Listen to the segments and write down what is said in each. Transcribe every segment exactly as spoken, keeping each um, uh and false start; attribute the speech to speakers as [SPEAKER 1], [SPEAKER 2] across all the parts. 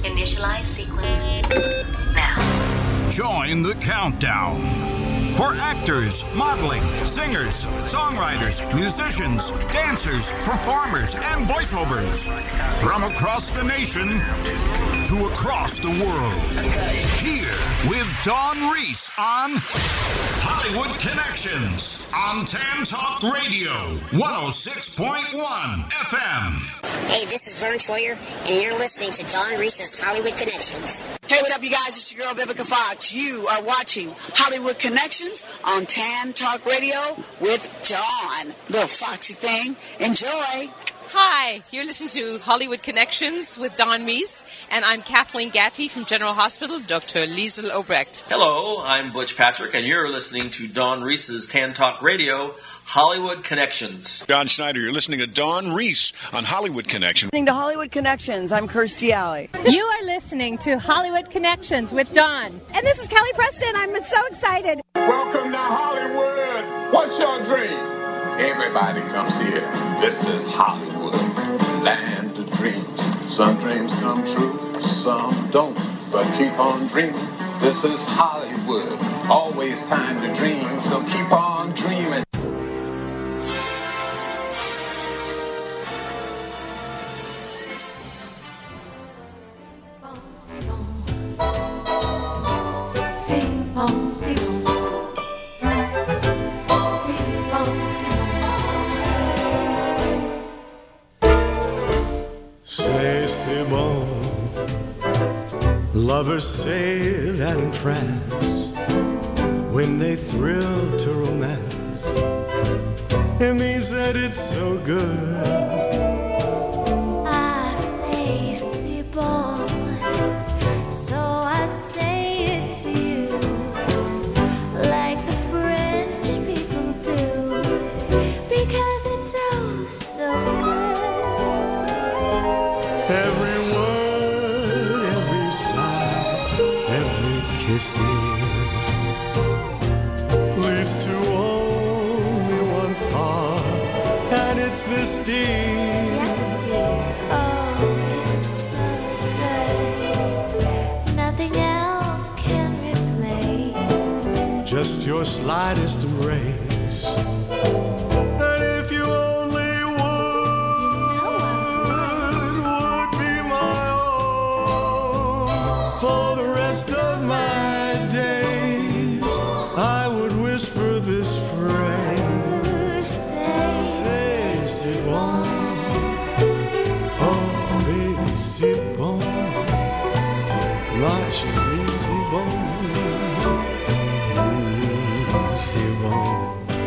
[SPEAKER 1] Initialize sequence now.
[SPEAKER 2] Join the countdown. For actors, modeling, singers, songwriters, musicians, dancers, performers, and voiceovers. From across the nation to across the world. Here with Dawn Reese on Hollywood Connections on Tam Talk Radio, one oh six point one F M.
[SPEAKER 3] Hey, this is Vern Troyer, and you're listening to Dawn Reese's Hollywood Connections.
[SPEAKER 4] Hey, what up, you guys? It's your girl, Vivica Fox. You are watching Hollywood Connections on Tam Talk Radio with Dawn. Little foxy thing. Enjoy.
[SPEAKER 5] Hi, you're listening to Hollywood Connections with Dawn Reese, and I'm Kathleen Gatty from General Hospital, Doctor Liesl Obrecht.
[SPEAKER 6] Hello, I'm Butch Patrick, and you're listening to Dawn Reese's Tam Talk Radio, Hollywood Connections.
[SPEAKER 7] John Schneider, you're listening to Dawn Reese on Hollywood Connections.
[SPEAKER 8] Listening to Hollywood Connections, I'm Kirstie Alley.
[SPEAKER 9] You are listening to Hollywood Connections with Dawn. And this is Kelly Preston. I'm so excited.
[SPEAKER 10] Welcome to Hollywood. What's your dream? Everybody comes here. This is Hollywood, land of dreams. Some dreams come true, some don't. But keep on dreaming. This is Hollywood. Always time to dream, so keep on dreaming.
[SPEAKER 11] C'est c'est bon. Lovers say that in France, when they thrill to romance, it means that it's so good.
[SPEAKER 12] I say c'est bon, so I say it to you, like the French people do, because it's oh so good.
[SPEAKER 11] Every word, every sigh, every kiss leads to only one thought, and it's this dear.
[SPEAKER 12] Yes, dear. Oh, it's so good. Nothing else can replace
[SPEAKER 11] just your slightest embrace. For the rest of my days, I would whisper this phrase. Say, c'est bon. Oh, baby, c'est bon. Ma chérie, c'est bon. Mm, c'est bon.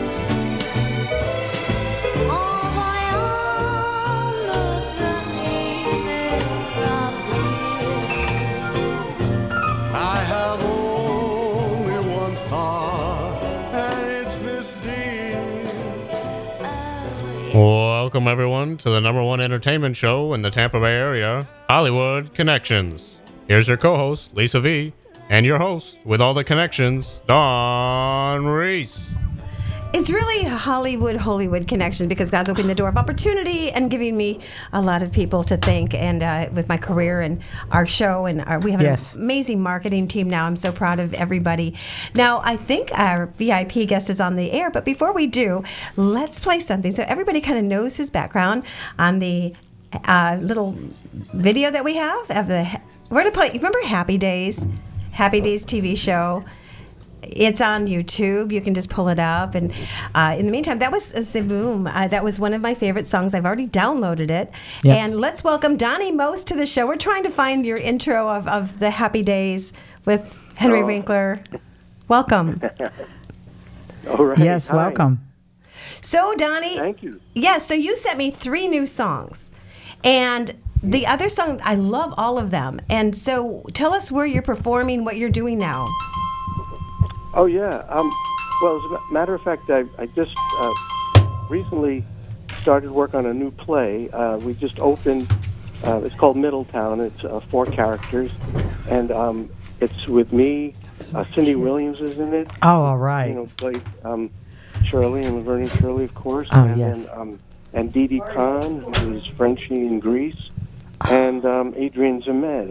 [SPEAKER 13] Welcome, everyone, to the number one entertainment show in the Tampa Bay area, Hollywood Connections. Here's your co-host, Lisa V., and your host, with all the connections, Dawn Reese.
[SPEAKER 14] It's really Hollywood, Hollywood Connections, because God's opened the door of opportunity and giving me a lot of people to thank, and uh, with my career and our show, and our, we have an yes. amazing marketing team now. I'm so proud of everybody. Now, I think our V I P guest is on the air, but before we do, let's play something so everybody kind of knows his background on the uh, little video that we have of the. We're going to play. Remember Happy Days, Happy Days T V show. It's on YouTube. You can just pull it up. And uh, in the meantime, that was uh, Ziboom. Uh, that was one of my favorite songs. I've already downloaded it. Yes. And let's welcome Donnie Most to the show. We're trying to find your intro of, of the Happy Days with Henry oh. Winkler. Welcome.
[SPEAKER 15] All right.
[SPEAKER 16] Yes,
[SPEAKER 15] Hi.
[SPEAKER 16] welcome.
[SPEAKER 14] So, Donnie.
[SPEAKER 15] Thank you.
[SPEAKER 14] Yes, yeah, so you sent me three new songs. And the other song, I love all of them. And so tell us where you're performing, what you're doing now.
[SPEAKER 15] Oh, yeah. Um, well, as a matter of fact, I, I just uh, recently started work on a new play. Uh, we just opened, uh, it's called Middletown. It's uh, four characters, and um, it's with me. Uh, Cindy Williams is in it.
[SPEAKER 16] Oh, all right.
[SPEAKER 15] You know, played um, Shirley and Laverne and Shirley, of course.
[SPEAKER 16] Oh,
[SPEAKER 15] and
[SPEAKER 16] yes.
[SPEAKER 15] Then, um, and Didi Khan, who's Frenchie in Greece, and um, Adrian Zemed, who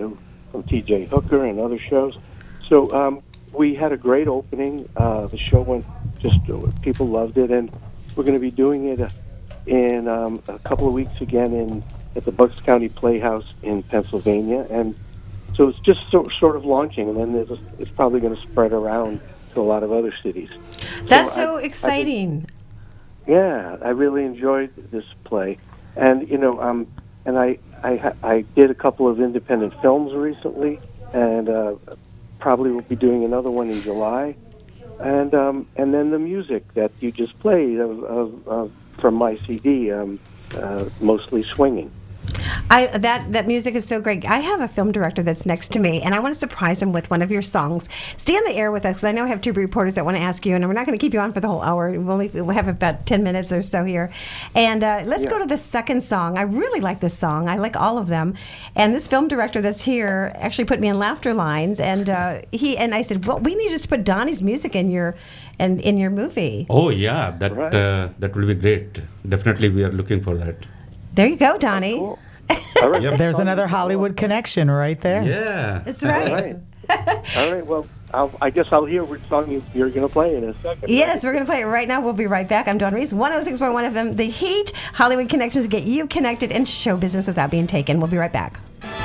[SPEAKER 15] from T J Hooker and other shows. So um, we had a great opening. Uh, the show went just, people loved it, and we're going to be doing it uh, in um, a couple of weeks again in at the Bucks County Playhouse in Pennsylvania. And so it's just so, sort of launching, and then there's a, it's probably going to spread around to a lot of other cities.
[SPEAKER 14] That's
[SPEAKER 15] so,
[SPEAKER 14] so
[SPEAKER 15] I,
[SPEAKER 14] exciting.
[SPEAKER 15] I think, yeah, I really enjoyed this play. And, you know, um, and I, I, I did a couple of independent films recently, and uh, probably will be doing another one in July. And um, and then the music that you just played of, of, of from my C D, um, uh, mostly swinging.
[SPEAKER 14] I that that music is so great. I have a film director that's next to me, and I want to surprise him with one of your songs. Stay on the air with us, because I know I have two reporters that want to ask you, and we're not going to keep you on for the whole hour. We'll only we'll have about ten minutes or so here. And uh, let's yeah. go to the second song. I really like this song. I like all of them. And this film director that's here actually put me in laughter lines, and uh, he and I said, well, we need to just put Donnie's music in your and in your movie.
[SPEAKER 16] Oh yeah, that right. uh, that will be great. Definitely, we are looking for that.
[SPEAKER 14] There you go, Donnie.
[SPEAKER 15] Oh, cool. All right.
[SPEAKER 17] Yep. There's another Hollywood connection right there.
[SPEAKER 16] Yeah.
[SPEAKER 14] That's right.
[SPEAKER 15] All right. All right. Well, I'll, I guess I'll hear which song you, you're going to play in a second.
[SPEAKER 14] Yes, we're going to play it right now. We'll be right back. I'm Dawn Reese, one oh six point one F M, The Heat, Hollywood Connections, get you connected in show business without being taken. We'll be right back.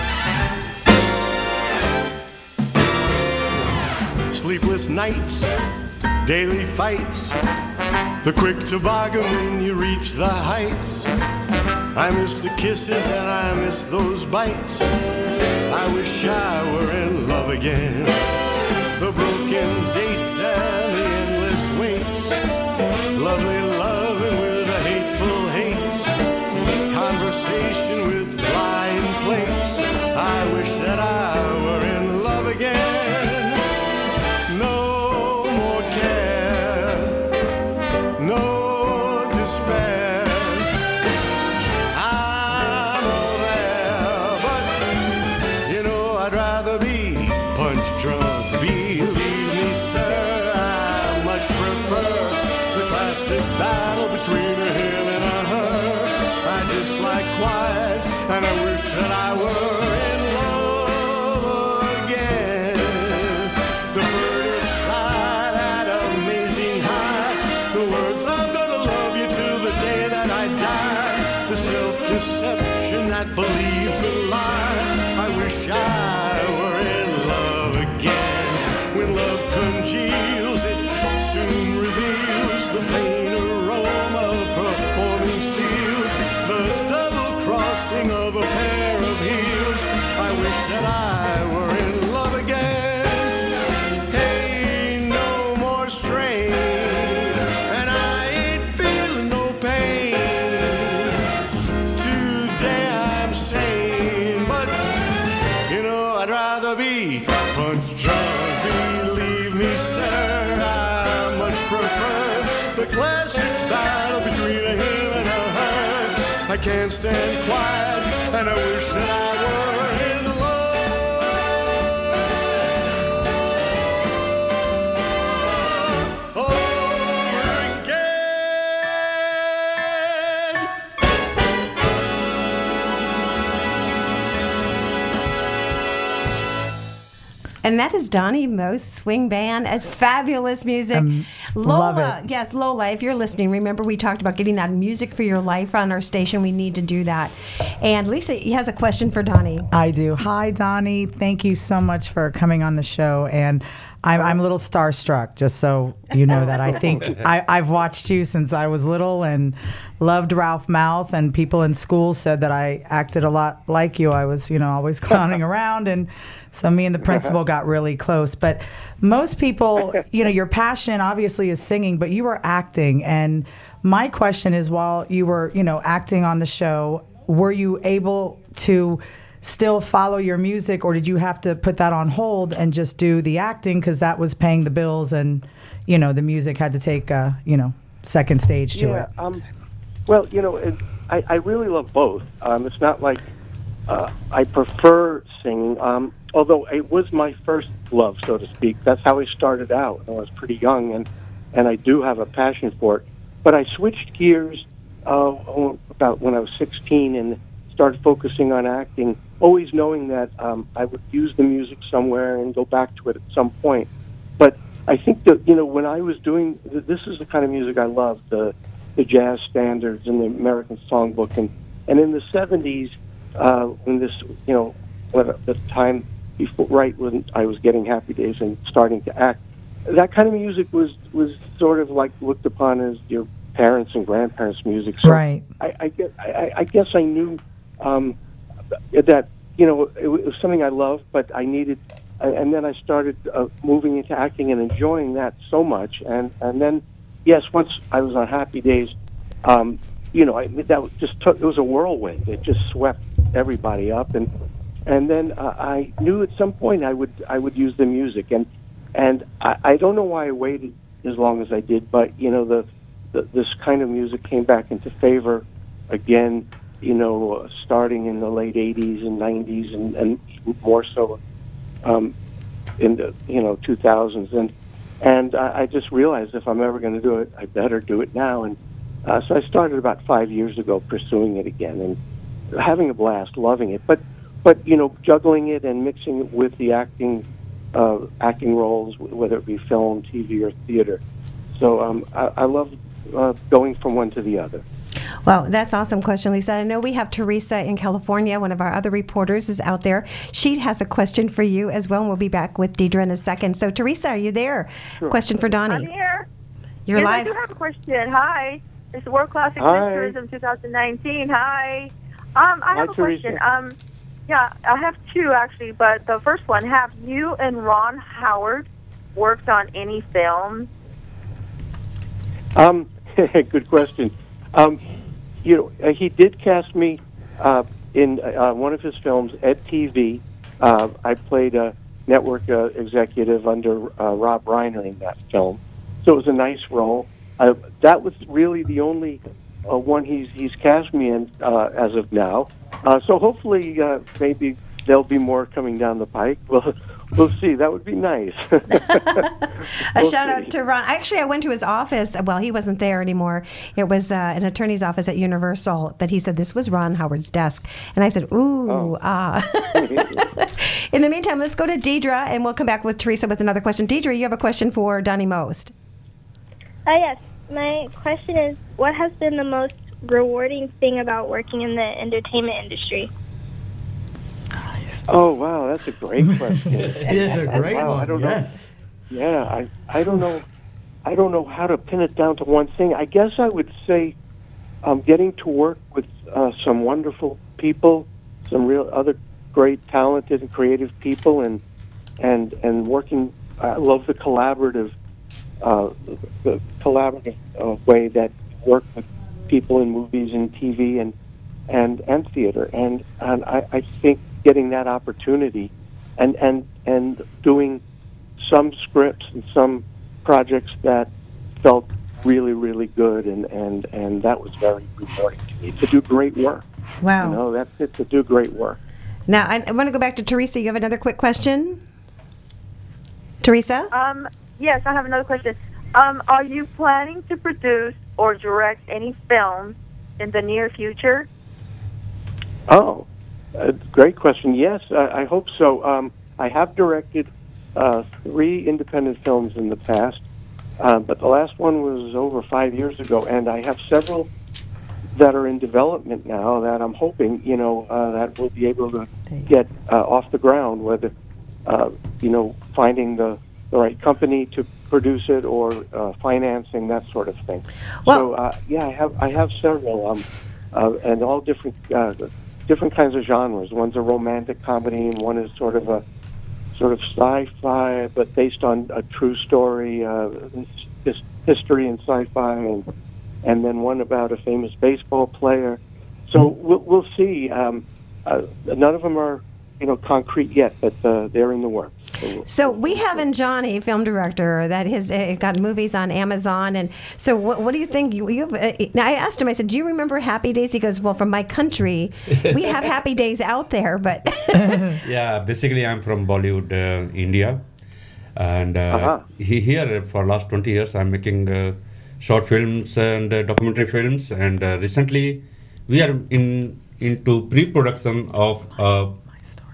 [SPEAKER 11] Sleepless nights, daily fights, the quick toboggan when you reach the heights. I miss the kisses and I miss those bites. I wish I were in love again. The broken dates and the endless waits. Lovely loving with a hateful hates. Conversation with flying plates. I wish that I were in love again. No more care. No despair. And I wish that I were in love again. The furtive sigh, that amazing high. The words, I'm gonna love you till the day that I die. The self-deception that believes the lie. I wish I were in love again. When love congeals, it soon reveals the faint aroma of performing seals. The double crossing of a pair of heels. I wish that I were in love again. Hey, no more strain, and I ain't feeling no pain. Today I'm sane, but you know I'd rather be punch drunk. Believe me, sir, I much prefer the classic battle between a him and a her. I can't stand quiet, and I wish that I were in love over again.
[SPEAKER 14] And that is Donnie Most Swing Band. It's fabulous music.
[SPEAKER 17] Um,
[SPEAKER 14] Lola,
[SPEAKER 17] love it.
[SPEAKER 14] yes, Lola, if you're listening, remember we talked about getting that music for your life on our station. We need to do that. And Lisa has a question for Donnie.
[SPEAKER 17] I do. Hi, Donnie. Thank you so much for coming on the show. And I'm, I'm a little starstruck, just so you know that. I think I, I've watched you since I was little and loved Ralph Mouth, and people in school said that I acted a lot like you. I was, you know, always clowning around, and so me and the principal got really close. But most people, you know, your passion obviously is singing, but you were acting. And my question is, while you were, you know, acting on the show, were you able to still follow your music, or did you have to put that on hold and just do the acting because that was paying the bills, and you know the music had to take uh, you know second stage to
[SPEAKER 15] yeah,
[SPEAKER 17] it?
[SPEAKER 15] Um, well, you know, it, I, I really love both. Um, it's not like uh, I prefer singing, um, although it was my first love, so to speak. That's how I started out. I was pretty young, and and I do have a passion for it. But I switched gears uh, about when I was sixteen and started focusing on acting always knowing that um, I would use the music somewhere and go back to it at some point. But I think that, you know, when I was doing, this is the kind of music I love, the the jazz standards and the American Songbook. And, and in the seventies, uh, when this, you know, at the time before, right when I was getting Happy Days and starting to act, that kind of music was, was sort of like looked upon as your parents' and grandparents' music. So
[SPEAKER 17] right.
[SPEAKER 15] I, I, guess, I, I guess I knew um, that, you know, it was something I loved, but I needed, and then I started uh, moving into acting and enjoying that so much. And, and then, yes, once I was on Happy Days, um, you know, I, that just took, it was a whirlwind. It just swept everybody up. And and then uh, I knew at some point I would I would use the music. And and I, I don't know why I waited as long as I did, but, you know, the, the this kind of music came back into favor again, you know, uh, starting in the late eighties and nineties and, and more so um, in the, you know, two thousands. And And I, I just realized if I'm ever going to do it, I better do it now. And uh, so I started about five years ago pursuing it again and having a blast, loving it. But, but you know, juggling it and mixing it with the acting uh, acting roles, whether it be film, T V, or theater. So um, I, I love uh, going from one to the other.
[SPEAKER 14] Well, that's an awesome question, Lisa. I know we have Teresa in California. One of our other reporters is out there. She has a question for you as well, and we'll be back with Deidre in a second. So, Teresa, are you there?
[SPEAKER 15] Sure.
[SPEAKER 14] Question for Donnie.
[SPEAKER 18] I'm here.
[SPEAKER 14] You're
[SPEAKER 18] yes,
[SPEAKER 14] live.
[SPEAKER 18] I do have a question. Hi. It's World Classic
[SPEAKER 15] Hi.
[SPEAKER 18] Tourism twenty nineteen. Hi. Um, I
[SPEAKER 15] Hi,
[SPEAKER 18] have a
[SPEAKER 15] Teresa.
[SPEAKER 18] question. Um, yeah, I have two, actually, but the first one, have you and Ron Howard worked on any films?
[SPEAKER 15] Um, good question. Um, you know, uh, he did cast me uh, in uh, one of his films, Ed T V. Uh, I played a network uh, executive under uh, Rob Reiner in that film, so it was a nice role. Uh, that was really the only uh, one he's he's cast me in uh, as of now. Uh, so hopefully, uh, maybe there'll be more coming down the pike. Well, we'll see. That would be nice.
[SPEAKER 14] A
[SPEAKER 15] We'll
[SPEAKER 14] shout
[SPEAKER 15] see.
[SPEAKER 14] out to Ron. Actually, I went to his office. Well, he wasn't there anymore. It was uh, an attorney's office at Universal, but he said this was Ron Howard's desk. And I said, ooh,
[SPEAKER 15] Oh.
[SPEAKER 14] ah. In the meantime, let's go to Deidre, and we'll come back with Teresa with another question. Deidre, you have a question for Donnie Most.
[SPEAKER 19] Uh, yes. My question is, what has been the most rewarding thing about working in the entertainment industry?
[SPEAKER 15] Oh wow, that's a great question.
[SPEAKER 17] It is a great
[SPEAKER 15] Wow, I
[SPEAKER 17] one.
[SPEAKER 15] don't
[SPEAKER 17] Yes.
[SPEAKER 15] know. Yeah, I I don't know. I don't know how to pin it down to one thing. I guess I would say um, getting to work with uh, some wonderful people, some real other great, talented, and creative people, and and and working. I love the collaborative, uh, the collaborative uh, way that you work with people in movies and T V and and and theater. And and I, I think getting that opportunity, and and and doing some scripts and some projects that felt really, really good, and, and, and that was very rewarding to me, to do great work.
[SPEAKER 14] Wow.
[SPEAKER 15] You know, that's it, to do great work.
[SPEAKER 14] Now, I, I want to go back to Teresa. You have another quick question? Teresa?
[SPEAKER 18] Um, yes, I have another question. Um, are you planning to produce or direct any films in the near future?
[SPEAKER 15] Oh, uh, great question. Yes, I, I hope so. Um, I have directed uh, three independent films in the past, uh, but the last one was over five years ago, and I have several that are in development now that I'm hoping, you know, uh, that we'll be able to get uh, off the ground, whether, uh, you know, finding the, the right company to produce it or uh, financing, that sort of thing.
[SPEAKER 14] Well,
[SPEAKER 15] so, uh, yeah, I have I have several, um, uh, and all different uh, different kinds of genres. One's a romantic comedy, and one is sort of a sort of sci-fi, but based on a true story, uh, his, history and sci-fi, and and then one about a famous baseball player. So we'll, we'll see. Um, uh, none of them are, you know, concrete yet, but uh, they're in the works. So,
[SPEAKER 14] So we have in Johnny, film director, that has uh, got movies on Amazon, and so what, what do you think? You, you have, uh, now I asked him. I said, "Do you remember Happy Days?" He goes, "Well, from my country, we have Happy Days out there, but."
[SPEAKER 16] Yeah, basically I'm from Bollywood, uh, India, and uh,
[SPEAKER 15] Uh-huh.
[SPEAKER 16] he, here for last twenty years I'm making uh, short films and uh, documentary films, and uh, recently we are in into pre-production of a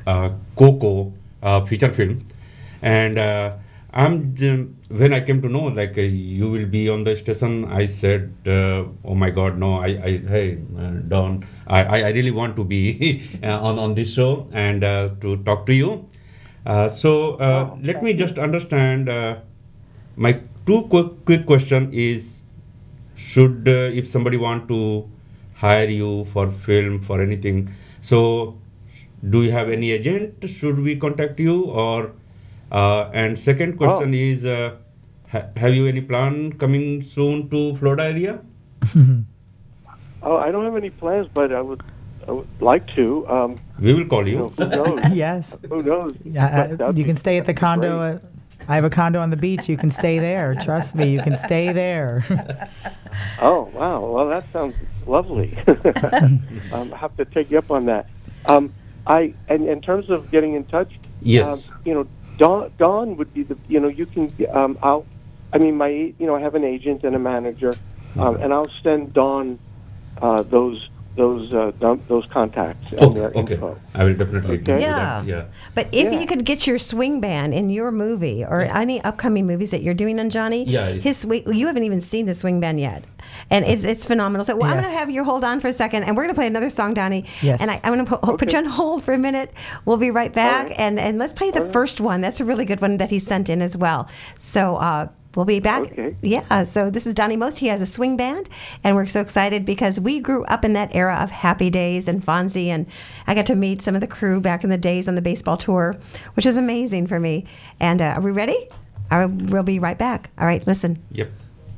[SPEAKER 16] uh, Coco uh, feature film, and uh, I'm um, when I came to know like uh, you will be on the station, I said, uh, oh my God, no, I, I hey uh, Don, I, I really want to be uh, on on this show and uh, to talk to you. Uh, so uh, oh, let me just understand. Uh, my two quick quick question is, should uh, if somebody want to hire you for film for anything, so do you have any agent? Should we contact you or? Uh, and second question oh. is, uh, ha- have you any plan coming soon to Florida area?
[SPEAKER 15] Oh, I don't have any plans, but I would, I would like to. Um,
[SPEAKER 16] we will call you.
[SPEAKER 15] you know, who knows?
[SPEAKER 17] Yes.
[SPEAKER 15] Who knows?
[SPEAKER 17] Yeah, uh, you can stay at the condo. Uh, I have a condo on the beach. You can stay there. Trust me, you can stay there.
[SPEAKER 15] Oh, wow. Well, that sounds lovely. um, I have to take you up on that. Um, I and in terms of getting in touch,
[SPEAKER 16] yes,
[SPEAKER 15] um, you know. Dawn, Dawn would be the, you know, you can, um, I'll, I mean, my, you know, I have an agent and a manager, um, and I'll send Dawn uh, those those uh, those contacts and
[SPEAKER 16] okay,
[SPEAKER 15] their
[SPEAKER 16] okay.
[SPEAKER 15] info.
[SPEAKER 16] I will definitely
[SPEAKER 15] okay.
[SPEAKER 16] do
[SPEAKER 14] yeah.
[SPEAKER 16] that. Yeah.
[SPEAKER 14] But if
[SPEAKER 15] yeah.
[SPEAKER 14] you could get your swing band in your movie or yeah. any upcoming movies that you're doing on Johnny,
[SPEAKER 16] yeah,
[SPEAKER 14] his you haven't even seen the swing band yet. And it's it's phenomenal. So well, yes. I'm going to have you hold on for a second, and we're going to play another song, Donnie.
[SPEAKER 17] Yes.
[SPEAKER 14] And I, I'm going to put, okay. put you on hold for a minute. We'll be right back, right. and and let's play the right. first one. That's a really good one that he sent in as well. So uh, we'll be back.
[SPEAKER 15] Okay.
[SPEAKER 14] Yeah. So this is Donnie Most. He has a swing band, and we're so excited because we grew up in that era of Happy Days and Fonzie, and I got to meet some of the crew back in the days on the baseball tour, which is amazing for me. And uh, are we ready? I we'll be right back. All right. Listen.
[SPEAKER 16] Yep.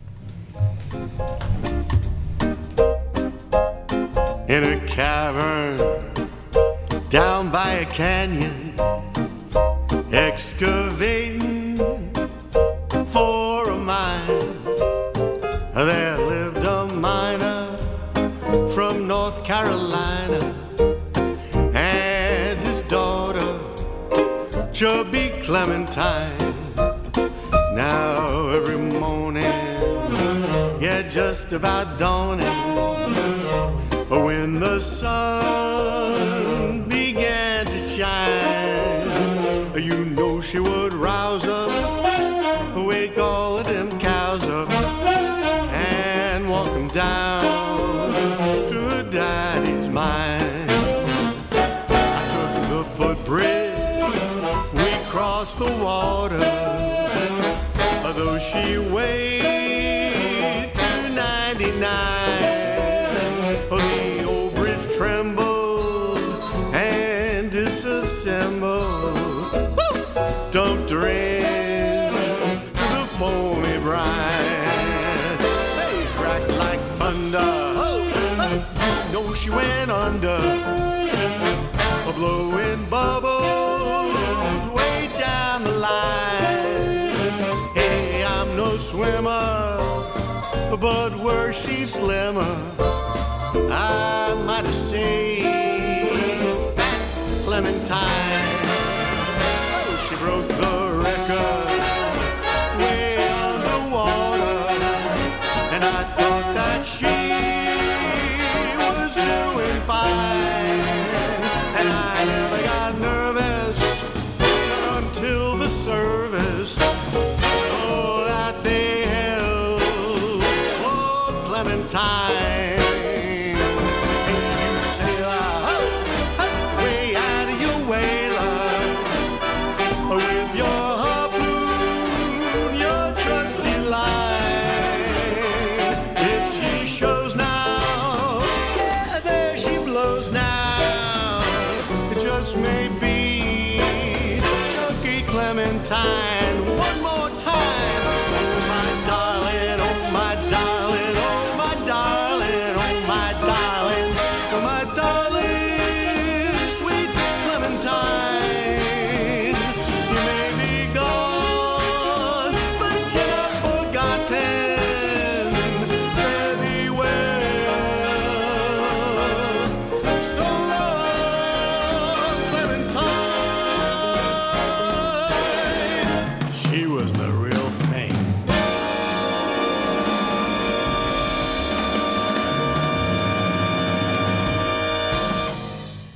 [SPEAKER 11] In a cavern down by a canyon, excavating for a mine, there lived a miner from North Carolina and his daughter, chubby Clementine. Now every morning, yeah, just about dawning, when the sun began to shine, you know she would rouse up, wake all of them cows up, and walk them down to her daddy's mine. I took the footbridge, we crossed the water, though she weighed two ninety-nine. Dumped her in to the foamy brine. They cracked like thunder. You know she went under, blowing bubbles way down the line. Hey, I'm no swimmer, but were she slimmer, I might have saved that Clementine. Broke the record way underwater, and I thought that she was doing fine, and I never got nervous until the service, oh, that they held for Clementine. Clementine, one more time. Oh, my darling, oh, my darling, oh, my darling, oh, my darling, oh, my darling, sweet Clementine. You may be gone, but you're not forgotten. Fare thee well. So long, Clementine. She was the real thing.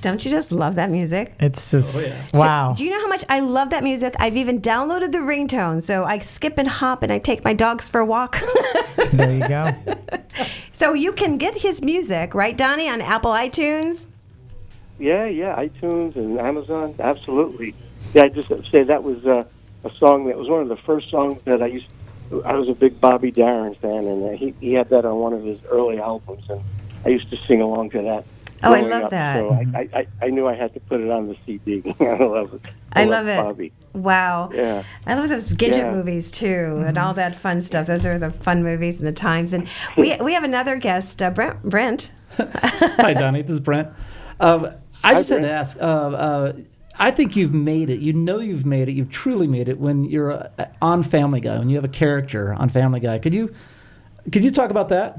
[SPEAKER 14] Don't you just love that music?
[SPEAKER 17] It's just,
[SPEAKER 14] So,
[SPEAKER 17] wow.
[SPEAKER 14] do you know how much I love that music? I've even downloaded the ringtone, so I skip and hop and I take my dogs for a walk.
[SPEAKER 17] There you go.
[SPEAKER 14] So you can get his music, right, Donnie, on Apple iTunes?
[SPEAKER 15] Yeah, yeah, iTunes and Amazon, absolutely. Yeah, I just say that was uh, a song that was one of the first songs that I used. I was a big Bobby Darin fan, and uh, he he had that on one of his early albums, and I used to sing along to that.
[SPEAKER 14] Oh, I
[SPEAKER 15] growing
[SPEAKER 14] love
[SPEAKER 15] up,
[SPEAKER 14] that.
[SPEAKER 15] So I, I, I knew I had to put it on the C D. I love it.
[SPEAKER 14] I, I love, love it.
[SPEAKER 15] Bobby.
[SPEAKER 14] Wow.
[SPEAKER 15] Yeah.
[SPEAKER 14] I love those Gidget
[SPEAKER 15] Yeah.
[SPEAKER 14] movies too, and all that fun stuff. Those are the fun movies and the times. And we we have another guest, uh, Brent. Brent.
[SPEAKER 20] Hi, Donnie. This is Brent. Um, I
[SPEAKER 15] Hi,
[SPEAKER 20] just had
[SPEAKER 15] Brent.
[SPEAKER 20] to ask. Uh, uh, I think you've made it. You know you've made it. You've truly made it when you're uh, on Family Guy. When you have a character on Family Guy. Could you could you talk about that?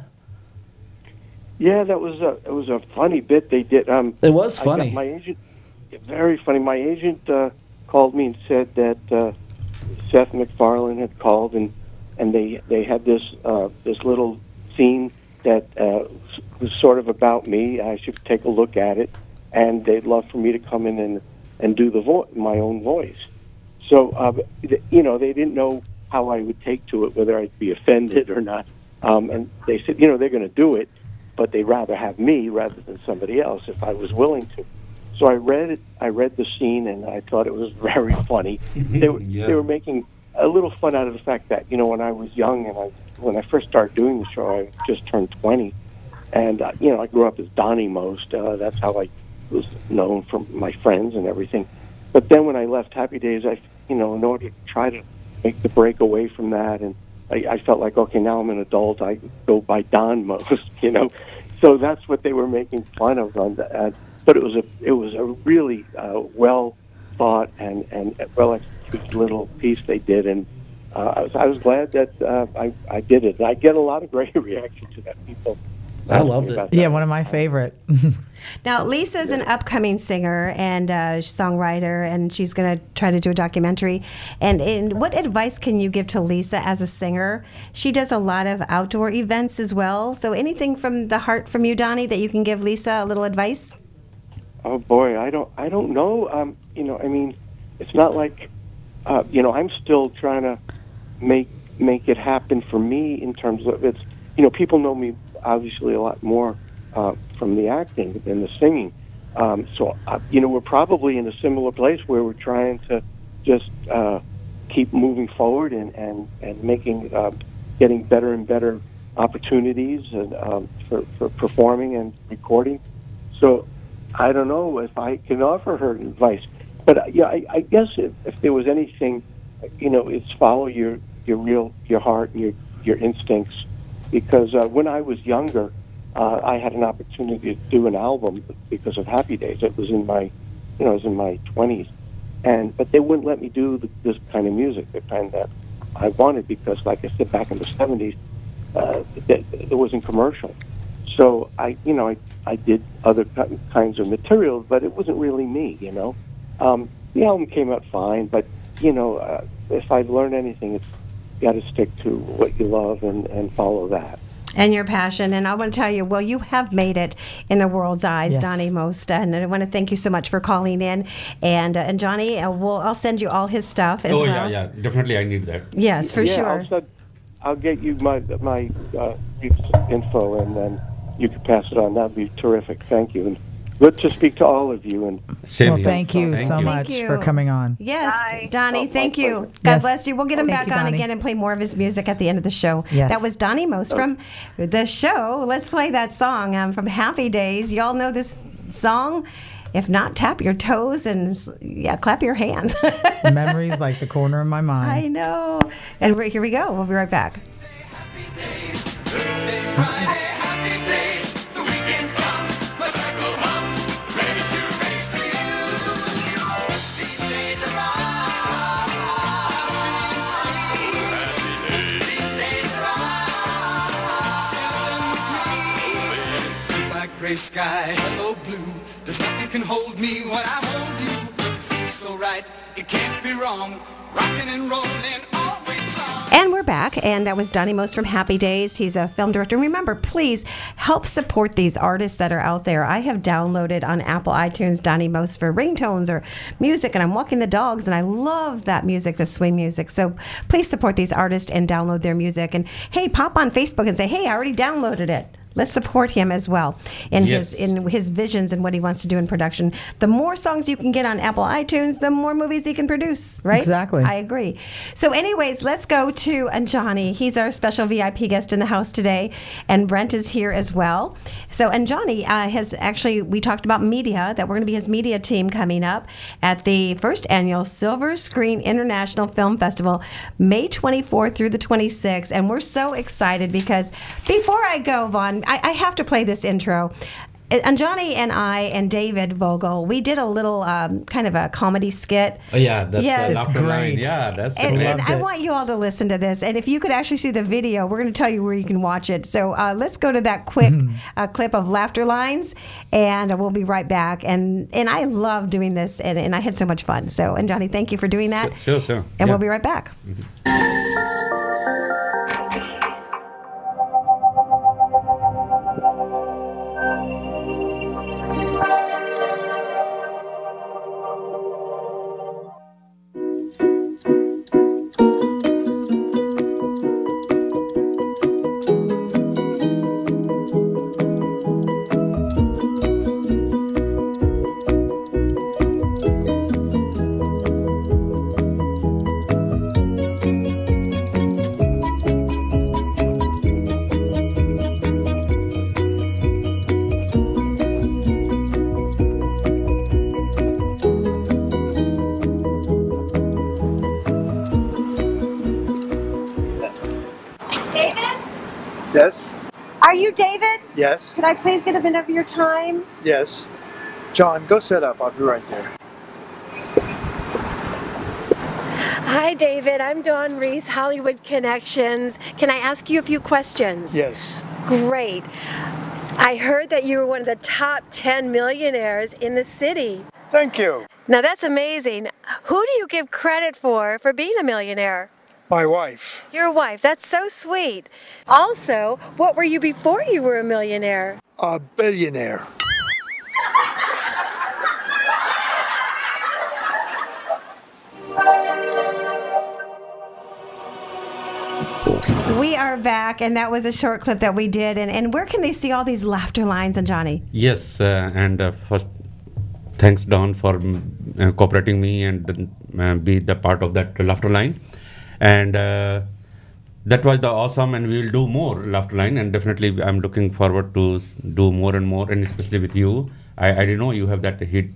[SPEAKER 15] Yeah, that was a it was a funny bit they did. Um,
[SPEAKER 20] It was
[SPEAKER 15] I got
[SPEAKER 20] funny.
[SPEAKER 15] my agent, very funny. My agent uh, called me and said that uh, Seth MacFarlane had called and and they they had this uh, this little scene that uh, was sort of about me. I should take a look at it, and they'd love for me to come in and and do the vo- my own voice. So uh, th- you know, they didn't know how I would take to it, whether I'd be offended or not. Um, and they said, you know, they're going to do it, but they'd rather have me rather than somebody else if I was willing to. So I read it. I read the scene, and I thought it was very funny. they, were,
[SPEAKER 16] Yeah.
[SPEAKER 15] they were making a little fun out of the fact that, you know, when I was young and I when I first started doing the show, I just turned twenty, and uh, you know, I grew up as Donnie Most. Uh, that's how I was known from my friends and everything. But then when I left Happy Days, I, you know, in order to try to make the break away from that, and I, I felt like, okay, now I'm an adult. I go by Don Most, you know. So that's what they were making fun of on the, uh, but it was a it was a really uh, well thought and and well executed little piece they did, and uh, I was I was glad that uh, I I did it. And I get a lot of great reaction to that. People,
[SPEAKER 20] I loved it.
[SPEAKER 17] Yeah, one of my favorite.
[SPEAKER 14] Now, Lisa's an upcoming singer and uh, songwriter, and she's going to try to do a documentary. And, and what advice can you give to Lisa as a singer? She does a lot of outdoor events as well. So anything from the heart from you, Donnie, that you can give Lisa a little advice?
[SPEAKER 15] Oh boy, I don't I don't know. Um, you know, I mean, it's not like uh, you know, I'm still trying to make make it happen for me in terms of it's. You know, people know me obviously a lot more uh, from the acting than the singing. Um, so, uh, you know, we're probably in a similar place where we're trying to just uh, keep moving forward and, and, and making, uh, getting better and better opportunities and, um, for, for performing and recording. So I don't know if I can offer her advice. But, uh, yeah, I, I guess if, if there was anything, you know, it's follow your, your real, your heart and your, your instincts. Because uh, when I was younger, uh, I had an opportunity to do an album because of Happy Days. It was in my, you know, it was in my twenties, and but they wouldn't let me do the, this kind of music, the kind that I wanted, because, like I said, back in the seventies, uh, it, it wasn't commercial. So I, you know, I I did other ki- kinds of material, but it wasn't really me, you know. Um, the album came out fine, but you know, uh, if I've learned anything, it's got to stick to what you love and, and follow that.
[SPEAKER 14] And your passion. And I want to tell you, well, you have made it in the world's eyes,
[SPEAKER 17] Yes.
[SPEAKER 14] Donnie Most. And I want to thank you so much for calling in. And uh, and Johnny, uh, we'll, I'll send you all his stuff as
[SPEAKER 16] oh,
[SPEAKER 14] well.
[SPEAKER 16] yeah, yeah. Definitely, I need that.
[SPEAKER 14] Yes, for
[SPEAKER 15] yeah,
[SPEAKER 14] sure.
[SPEAKER 15] I'll, send, I'll get you my my uh, info, and then you can pass it on. That'd be terrific. Thank you. And good to speak to all of you. And
[SPEAKER 16] Same
[SPEAKER 17] Well,
[SPEAKER 16] here.
[SPEAKER 17] thank you
[SPEAKER 16] Thank
[SPEAKER 17] so
[SPEAKER 16] you.
[SPEAKER 17] much
[SPEAKER 14] Thank you.
[SPEAKER 17] for coming on.
[SPEAKER 14] Yes,
[SPEAKER 18] Bye.
[SPEAKER 14] Donnie,
[SPEAKER 15] Oh, my
[SPEAKER 14] thank you.
[SPEAKER 15] pleasure.
[SPEAKER 14] God
[SPEAKER 17] Yes.
[SPEAKER 14] bless you. We'll get him
[SPEAKER 17] Thank
[SPEAKER 14] back
[SPEAKER 17] you,
[SPEAKER 14] on
[SPEAKER 17] Donnie.
[SPEAKER 14] again and play more of his music at the end of the show.
[SPEAKER 17] Yes.
[SPEAKER 14] That was Donnie Most from the show. Let's play that song um, from Happy Days. Y'all know this song? If not, tap your toes and, yeah, clap your hands.
[SPEAKER 17] Memories like the corner of my mind.
[SPEAKER 14] I know. And we're, here we go. We'll be right back.
[SPEAKER 11] Gray sky, hello blue. There's nothing can hold me when I hold you. It feels so right, it can't be wrong. Rocking and rolling all week long.
[SPEAKER 14] And we're back, and that was Donnie Most from Happy Days. He's a film director. Remember, please help support these artists that are out there. I have downloaded on Apple iTunes Donnie Most for ringtones or music, and I'm walking the dogs, and I love that music, the swing music. So please support these artists and download their music. And hey, pop on Facebook and say, hey, I already downloaded it. Let's support him as well in
[SPEAKER 16] Yes.
[SPEAKER 14] his in his visions and what he wants to do in production. The more songs you can get on Apple iTunes, the more movies he can produce, right?
[SPEAKER 17] Exactly.
[SPEAKER 14] I agree. So anyways, let's go to Anjani. He's our special V I P guest in the house today, and Brent is here as well. So Anjani uh, has actually, we talked about media, that we're going to be his media team coming up at the first annual Silver Screen International Film Festival, May twenty-fourth through the twenty-sixth, and we're so excited because before I go, Vaughn, I, I have to play this intro. Anjani and I and David Vogel, we did a little um, kind of a comedy skit.
[SPEAKER 16] Oh yeah, that's
[SPEAKER 14] Yes.
[SPEAKER 16] uh, laughter line.
[SPEAKER 17] great.
[SPEAKER 16] Yeah, that's
[SPEAKER 14] And,
[SPEAKER 16] great.
[SPEAKER 14] and I want you all to listen to this. And if you could actually see the video, we're going to tell you where you can watch it. So uh, let's go to that quick uh, clip of laughter lines, and we'll be right back. And and I love doing this, and, and I had so much fun. So, Anjani, thank you for doing that.
[SPEAKER 16] Sure, sure.
[SPEAKER 14] And
[SPEAKER 16] Yeah.
[SPEAKER 14] we'll be right back.
[SPEAKER 21] David?
[SPEAKER 22] Yes,
[SPEAKER 21] Are you David?
[SPEAKER 22] yes,
[SPEAKER 21] Could I please get a bit of your time?
[SPEAKER 22] yes. John, go set up. I'll be right there.
[SPEAKER 21] Hi, David. I'm Dawn Reese, Hollywood Connections. Can I ask you a few questions?
[SPEAKER 22] Yes.
[SPEAKER 21] Great. I heard that you were one of the top ten millionaires in the city.
[SPEAKER 22] Thank you.
[SPEAKER 21] Now, that's amazing. Who do you give credit for for being a millionaire?
[SPEAKER 22] My wife.
[SPEAKER 21] Your wife. That's so sweet. Also, what were you before you were a millionaire?
[SPEAKER 22] A billionaire.
[SPEAKER 14] We are back, and that was a short clip that we did. And, and where can they see all these laughter lines, Anjani?
[SPEAKER 16] Yes, uh, and uh, first, thanks Don for mm, uh, cooperating me and uh, be the part of that laughter line. And uh, that was the awesome, and we will do more laughter line. And definitely, I'm looking forward to s- do more and more, and especially with you. I, I didn't know you have that hid,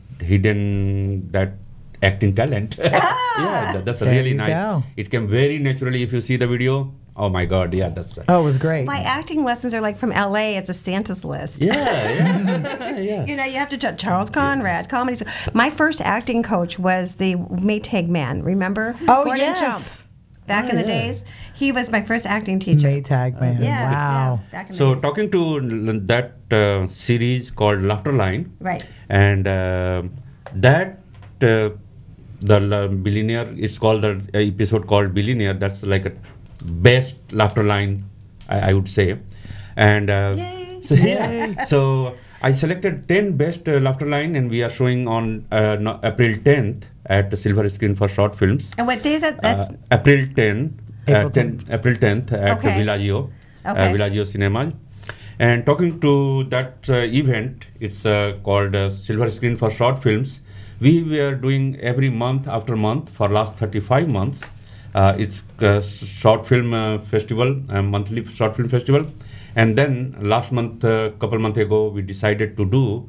[SPEAKER 16] hidden that acting talent. Yeah, that, that's
[SPEAKER 17] There
[SPEAKER 16] really
[SPEAKER 17] you
[SPEAKER 16] nice.
[SPEAKER 17] go.
[SPEAKER 16] It came very naturally. If you see the video, oh my God, yeah, that's. Uh,
[SPEAKER 17] Oh, it was great.
[SPEAKER 14] My acting lessons are like from L A. It's a Santa's list.
[SPEAKER 16] Yeah, yeah, yeah.
[SPEAKER 14] You know, you have to ch- Charles Conrad comedy. So my first acting coach was the Maytag Man. Remember?
[SPEAKER 17] Oh,
[SPEAKER 14] Gordon
[SPEAKER 17] yes.
[SPEAKER 14] Jump. Back
[SPEAKER 17] Oh,
[SPEAKER 14] in the
[SPEAKER 17] yeah.
[SPEAKER 14] days, he was my first acting teacher.
[SPEAKER 17] Maytag Man.
[SPEAKER 14] Yes,
[SPEAKER 17] Wow.
[SPEAKER 14] yeah, back in the
[SPEAKER 16] So
[SPEAKER 14] days.
[SPEAKER 16] talking to l- that uh, series called Laughter Line,
[SPEAKER 14] Right.
[SPEAKER 16] and uh, that uh, the uh, billionaire, it's called the uh, episode called Billionaire. That's like a best laughter line, I, I would say, and uh, so, yeah. So I selected ten best uh, laughter line, and we are showing on uh, no, April tenth at the Silver Screen for Short Films.
[SPEAKER 14] And what day is that? That's
[SPEAKER 16] Uh, April tenth,
[SPEAKER 14] April
[SPEAKER 16] uh, ten, April tenth at
[SPEAKER 14] Okay.
[SPEAKER 16] Villaggio,
[SPEAKER 14] Okay.
[SPEAKER 16] uh, Villaggio Cinemas. And talking to that uh, event, it's uh, called uh, Silver Screen for Short Films. We were doing every month after month for last thirty-five months. Uh, it's a short film uh, festival, a monthly short film festival. And then last month, a couple months ago, we decided to do,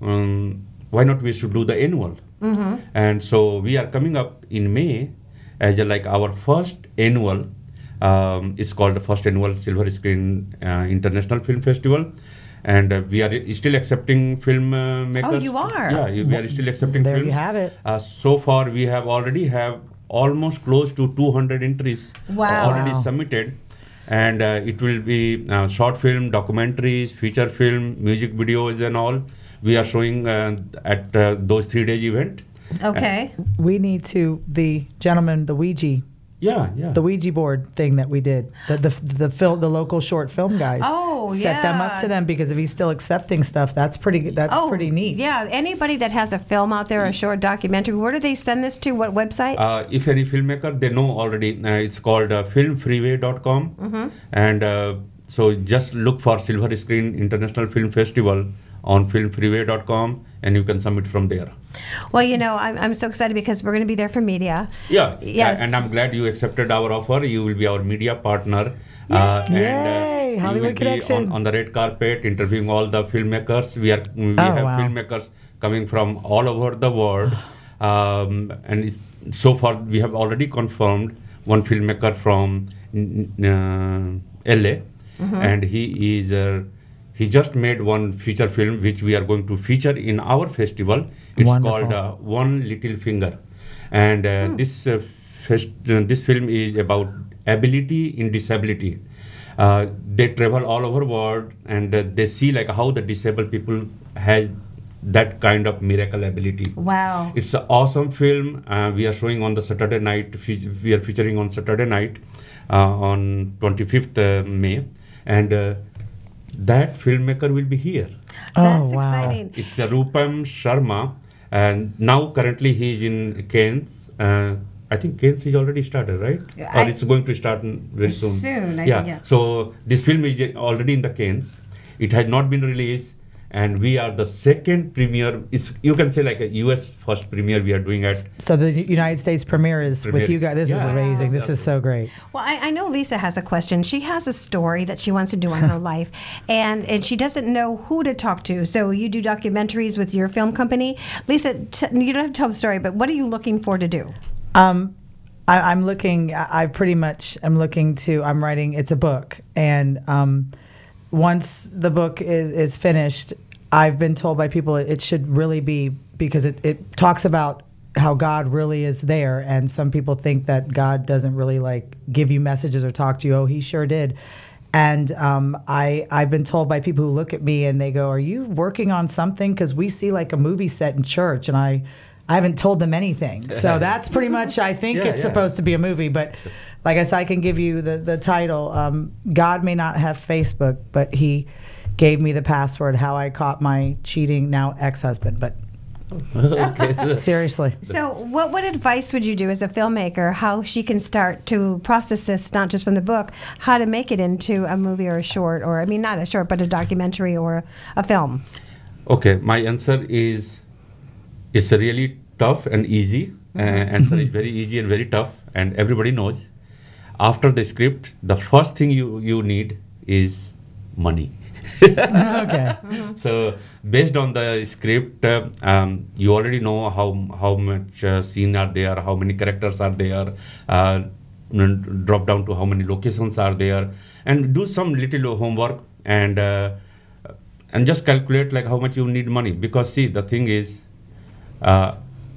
[SPEAKER 16] um, why not we should do the annual.
[SPEAKER 14] Mm-hmm.
[SPEAKER 16] And so we are coming up in May as a, like our first annual. Um, it's called the first annual Silver Screen uh, International Film Festival, and uh, we are still accepting film uh, makers.
[SPEAKER 14] Oh, you are?
[SPEAKER 16] Yeah, you- we are still accepting
[SPEAKER 17] There
[SPEAKER 16] films.
[SPEAKER 17] you have it.
[SPEAKER 16] Uh, so far, we have already have almost close to two hundred entries uh,
[SPEAKER 14] Wow.
[SPEAKER 16] already
[SPEAKER 14] Wow.
[SPEAKER 16] submitted, and uh, it will be uh, short film, documentaries, feature film, music videos, and all. We are showing uh, at uh, those three days event.
[SPEAKER 14] okay.
[SPEAKER 17] We need to, the gentleman, the Ouija
[SPEAKER 16] Yeah, yeah.
[SPEAKER 17] The Ouija board thing that we did. The the the film, the local short film guys.
[SPEAKER 14] Oh,
[SPEAKER 17] set them up
[SPEAKER 14] yeah.
[SPEAKER 17] to them because if he's still accepting stuff, that's pretty. good- That's
[SPEAKER 14] oh,
[SPEAKER 17] pretty neat.
[SPEAKER 14] Yeah, anybody that has a film out there, a short documentary, where do they send this to? What website?
[SPEAKER 16] Uh, if any filmmaker, they know already. Uh, it's called uh, film freeway dot com.
[SPEAKER 14] Mhm.
[SPEAKER 16] And uh, so just look for Silver Screen International Film Festival on film freeway dot com and you can submit from there.
[SPEAKER 14] Well, you know, I'm, I'm so excited because we're going to be there for media.
[SPEAKER 16] Yeah.
[SPEAKER 14] Yes.
[SPEAKER 16] And I'm glad you accepted our offer. You will be our media partner. Uh,
[SPEAKER 17] Yay,
[SPEAKER 16] and uh,
[SPEAKER 17] Hollywood
[SPEAKER 16] you will be
[SPEAKER 17] Connections.
[SPEAKER 16] on, on the red carpet interviewing all the filmmakers. We are we
[SPEAKER 17] Oh,
[SPEAKER 16] have
[SPEAKER 17] wow.
[SPEAKER 16] filmmakers coming from all over the world. Um, and it's, so far we have already confirmed one filmmaker from uh, L A.
[SPEAKER 1] Mhm.
[SPEAKER 16] And he is uh, he just made one feature film which we are going to feature in our festival. It's
[SPEAKER 17] Wonderful.
[SPEAKER 16] called uh, One Little Finger, and uh, this uh, fest, uh, this film is about ability in disability. Uh, they travel all over world and uh, they see like how the disabled people have that kind of miracle ability.
[SPEAKER 14] Wow.
[SPEAKER 16] It's an awesome film. Uh, we are showing on the Saturday night. fe- We are featuring on Saturday night uh, on twenty-fifth uh, May, and uh, that filmmaker will be here.
[SPEAKER 14] That's exciting.
[SPEAKER 16] It's uh, Rupam Sharma, and now currently he is in Cairns. Uh, I think Cairns is already started, right?
[SPEAKER 14] I-
[SPEAKER 16] or it's going to start n- very soon.
[SPEAKER 14] Soon, I-
[SPEAKER 16] yeah.
[SPEAKER 14] yeah.
[SPEAKER 16] So this film is already in the Cairns. It has not been released, and we are the second premiere. It's you can say like a U S first premiere we are doing at.
[SPEAKER 17] So the United States premiere is
[SPEAKER 16] Premiere.
[SPEAKER 17] with you guys. This is
[SPEAKER 16] Yeah.
[SPEAKER 17] amazing. This is so great.
[SPEAKER 14] Well, I, I know Lisa has a question. She has a story that she wants to do on her life, and, and she doesn't know who to talk to. So you do documentaries with your film company. Lisa, t- you don't have to tell the story, but what are you looking for to do?
[SPEAKER 17] Um, I, I'm looking. I I pretty much am looking to. I'm writing. It's a book, and um, once the book is is finished, I've been told by people it, it should really be because it it talks about how God really is there, and some people think that God doesn't really like give you messages or talk to you. Oh, He sure did. And um, I, I've been told by people who look at me and they go, "Are you working on something?" Because we see like a movie set in church, and I, I haven't told them anything. So that's pretty much. I think
[SPEAKER 16] Yeah,
[SPEAKER 17] it's
[SPEAKER 16] yeah.
[SPEAKER 17] supposed to be a movie, but like I said, I can give you the the title. Um, God may not have Facebook, but He gave me the password. How I caught my cheating now ex-husband, but.
[SPEAKER 16] Okay.
[SPEAKER 17] Seriously.
[SPEAKER 14] So, what, what advice would you do as a filmmaker how she can start to process this, not just from the book, how to make it into a movie or a short, or I mean, not a short, but a documentary or a film?
[SPEAKER 16] Okay, my answer is it's a really tough and easy. Uh, answer is very easy and very tough, and everybody knows. After the script, the first thing you you need is money.
[SPEAKER 17] Okay.
[SPEAKER 16] So based on the script, uh, um, you already know how how much uh, scene are there, how many characters are there, uh, n- drop down to how many locations are there, and do some little homework and uh, and just calculate like how much you need money. Because see, the thing is, uh,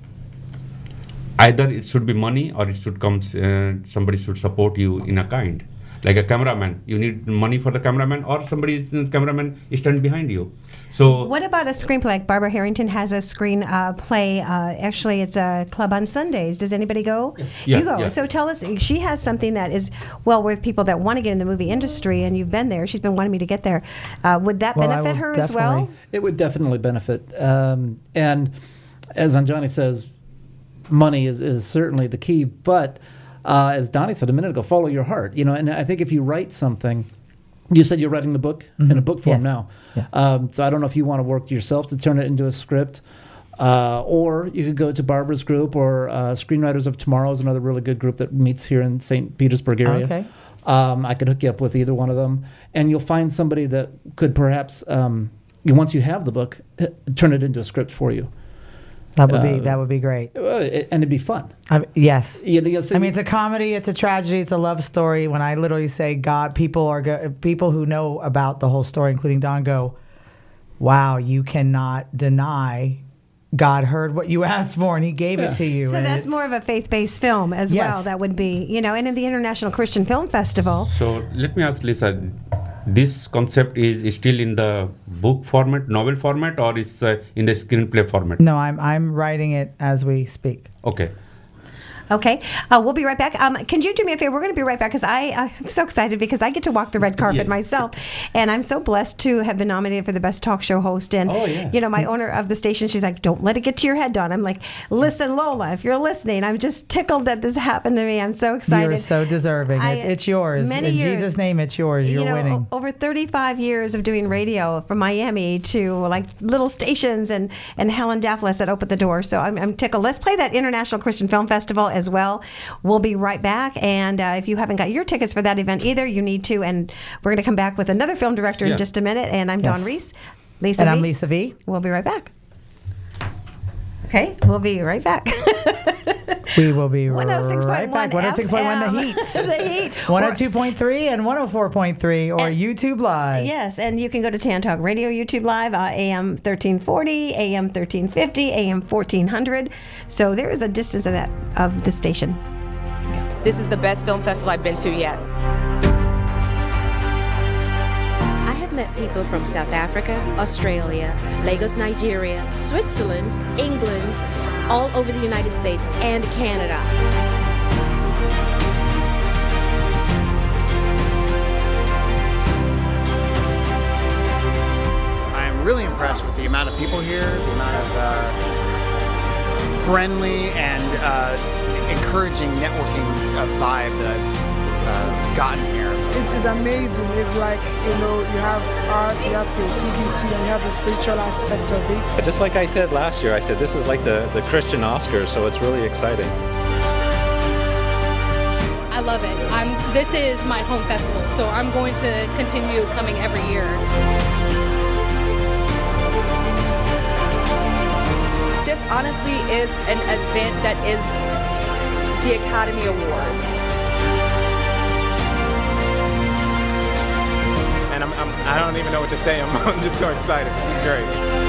[SPEAKER 16] either it should be money or it should come. Uh, somebody should support you in a kind. Like a cameraman, you need money for the cameraman, or somebody's cameraman is stand behind you. So
[SPEAKER 14] What about a screenplay? Like Barbara Harrington has a screen uh, play. Uh, actually, it's a club on Sundays. Does anybody go?
[SPEAKER 16] Yeah,
[SPEAKER 14] you go.
[SPEAKER 16] yeah.
[SPEAKER 14] So tell us, she has something that is well worth people that want to get in the movie industry, and you've been there. She's been wanting me to get there. Uh, would that
[SPEAKER 20] Well, I
[SPEAKER 14] benefit
[SPEAKER 20] will
[SPEAKER 14] her as well?
[SPEAKER 20] It would definitely benefit. Um, and as Anjani says, money is, is certainly the key. But uh, as Donnie said a minute ago, follow your heart. You know, and I think if you write something, you said you're writing the book in a
[SPEAKER 17] Mhm.
[SPEAKER 20] book form
[SPEAKER 17] Yes.
[SPEAKER 20] now.
[SPEAKER 17] Yes.
[SPEAKER 20] Um, so I don't know if you want to work yourself to turn it into a script. Uh, or you could go to Barbara's group, or uh, Screenwriters of Tomorrow is another really good group that meets here in Saint Petersburg area.
[SPEAKER 17] Okay.
[SPEAKER 20] Um, I could hook you up with either one of them, and you'll find somebody that could perhaps, um, you- once you have the book, h- turn it into a script for you.
[SPEAKER 17] That would be
[SPEAKER 20] Uh,
[SPEAKER 17] that would be great.
[SPEAKER 20] Uh, it- and it'd be fun.
[SPEAKER 17] I mean, yes.
[SPEAKER 20] You know, so
[SPEAKER 17] I mean,
[SPEAKER 20] you-
[SPEAKER 17] it's a comedy, it's a tragedy, it's a love story. When I literally say God, people are go- people who know about the whole story, including Don, go, "Wow, you cannot deny God heard what you asked for and He gave it to you."
[SPEAKER 14] So
[SPEAKER 17] And
[SPEAKER 14] that's
[SPEAKER 17] it's-
[SPEAKER 14] more of a faith-based film as
[SPEAKER 17] Yes.
[SPEAKER 14] well. That would be, you know, and in the International Christian Film Festival.
[SPEAKER 16] So let me ask Lisa, this concept is still in the book format, novel format, or it's uh, in the screenplay format?
[SPEAKER 17] No, I'm I'm writing it as we speak.
[SPEAKER 16] Okay.
[SPEAKER 14] Okay, uh, we'll be right back. Um, can you do me a favor? We're going to be right back because I'm so excited because I get to walk the red carpet
[SPEAKER 16] Yeah.
[SPEAKER 14] myself, and I'm so blessed to have been nominated for the best talk show host. And
[SPEAKER 16] Oh, yeah.
[SPEAKER 14] you know, my owner of the station, she's like, "Don't let it get to your head, Dawn." I'm like, "Listen, Lola, if you're listening, I'm just tickled that this happened to me. I'm so excited."
[SPEAKER 17] You're so deserving.
[SPEAKER 14] I-
[SPEAKER 17] it's, it's yours.
[SPEAKER 14] many
[SPEAKER 17] In
[SPEAKER 14] years.
[SPEAKER 17] Jesus' name, it's yours. You're
[SPEAKER 14] you know,
[SPEAKER 17] winning.
[SPEAKER 14] o- over thirty-five years of doing radio from Miami to like little stations and, and Helen Daphlis that opened the door. So I'm, I'm tickled. Let's play that International Christian Film Festival as well. We'll be right back. And uh, if you haven't got your tickets for that event either, you need to. And we're going to come back with another film director
[SPEAKER 17] Yeah.
[SPEAKER 14] in just a minute. And I'm
[SPEAKER 17] Yes.
[SPEAKER 14] Dawn Reese. Lisa
[SPEAKER 17] And
[SPEAKER 14] V.
[SPEAKER 17] I'm Lisa V.
[SPEAKER 14] We'll be right back. Okay, we'll be right back.
[SPEAKER 17] We will be
[SPEAKER 14] one oh six point one
[SPEAKER 17] right back. one oh six point one The Heat.
[SPEAKER 14] The Heat.
[SPEAKER 17] one oh two point three and one oh four point three or YouTube Live.
[SPEAKER 14] Yes, and you can go to Tan Talk Radio YouTube Live, uh, A M thirteen forty, A M thirteen fifty, A M fourteen hundred. So there is a distance of that of the station.
[SPEAKER 1] This is the best film festival I've been to yet.
[SPEAKER 2] I have met people from South Africa, Australia, Lagos, Nigeria, Switzerland, England, all over the United States and Canada.
[SPEAKER 23] I'm really impressed with the amount of people here, the amount of uh, friendly and uh, encouraging networking uh, vibe that I've uh, gotten here.
[SPEAKER 24] It is amazing. It's like, you know, you have art, you have creativity, and you have the spiritual aspect of it.
[SPEAKER 25] Just like I said last year, I said this is like the, the Christian Oscars, so it's really exciting.
[SPEAKER 26] I love it. I'm. This is my home festival, so I'm going to continue coming every year.
[SPEAKER 1] This honestly is an event that is the Academy Awards.
[SPEAKER 23] And I'm, I'm, I don't even know what to say. I'm, I'm just so excited. This is great.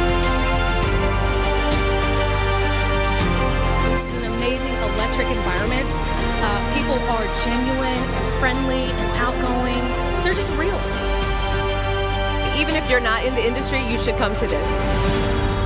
[SPEAKER 26] It's an amazing electric environment. Uh, people are genuine and friendly and outgoing. They're just real.
[SPEAKER 1] Even if you're not in the industry, you should come to this.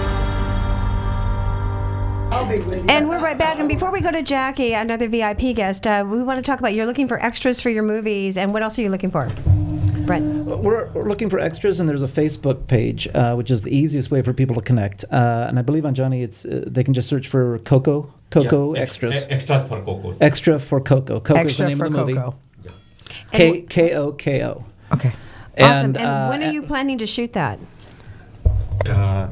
[SPEAKER 14] And we're right back. And before we go to Jackie, another V I P guest, uh, we want to talk about you're looking for extras for your movies. And what else are you looking for? Brent.
[SPEAKER 20] We're, we're looking for extras, and there's a Facebook page, uh, which is the easiest way for people to connect. Uh, and I believe on Johnny, it's uh, they can just search for Coco, Coco
[SPEAKER 16] Yeah, ex-
[SPEAKER 20] extras.
[SPEAKER 16] e- extras for Coco.
[SPEAKER 20] Extra for Coco. Coco is
[SPEAKER 17] Extra
[SPEAKER 20] the name
[SPEAKER 17] for
[SPEAKER 20] of the movie.
[SPEAKER 17] Coco.
[SPEAKER 20] K K O K O.
[SPEAKER 17] Okay.
[SPEAKER 14] Awesome. And,
[SPEAKER 20] uh,
[SPEAKER 14] when are you planning to shoot that?
[SPEAKER 16] Uh,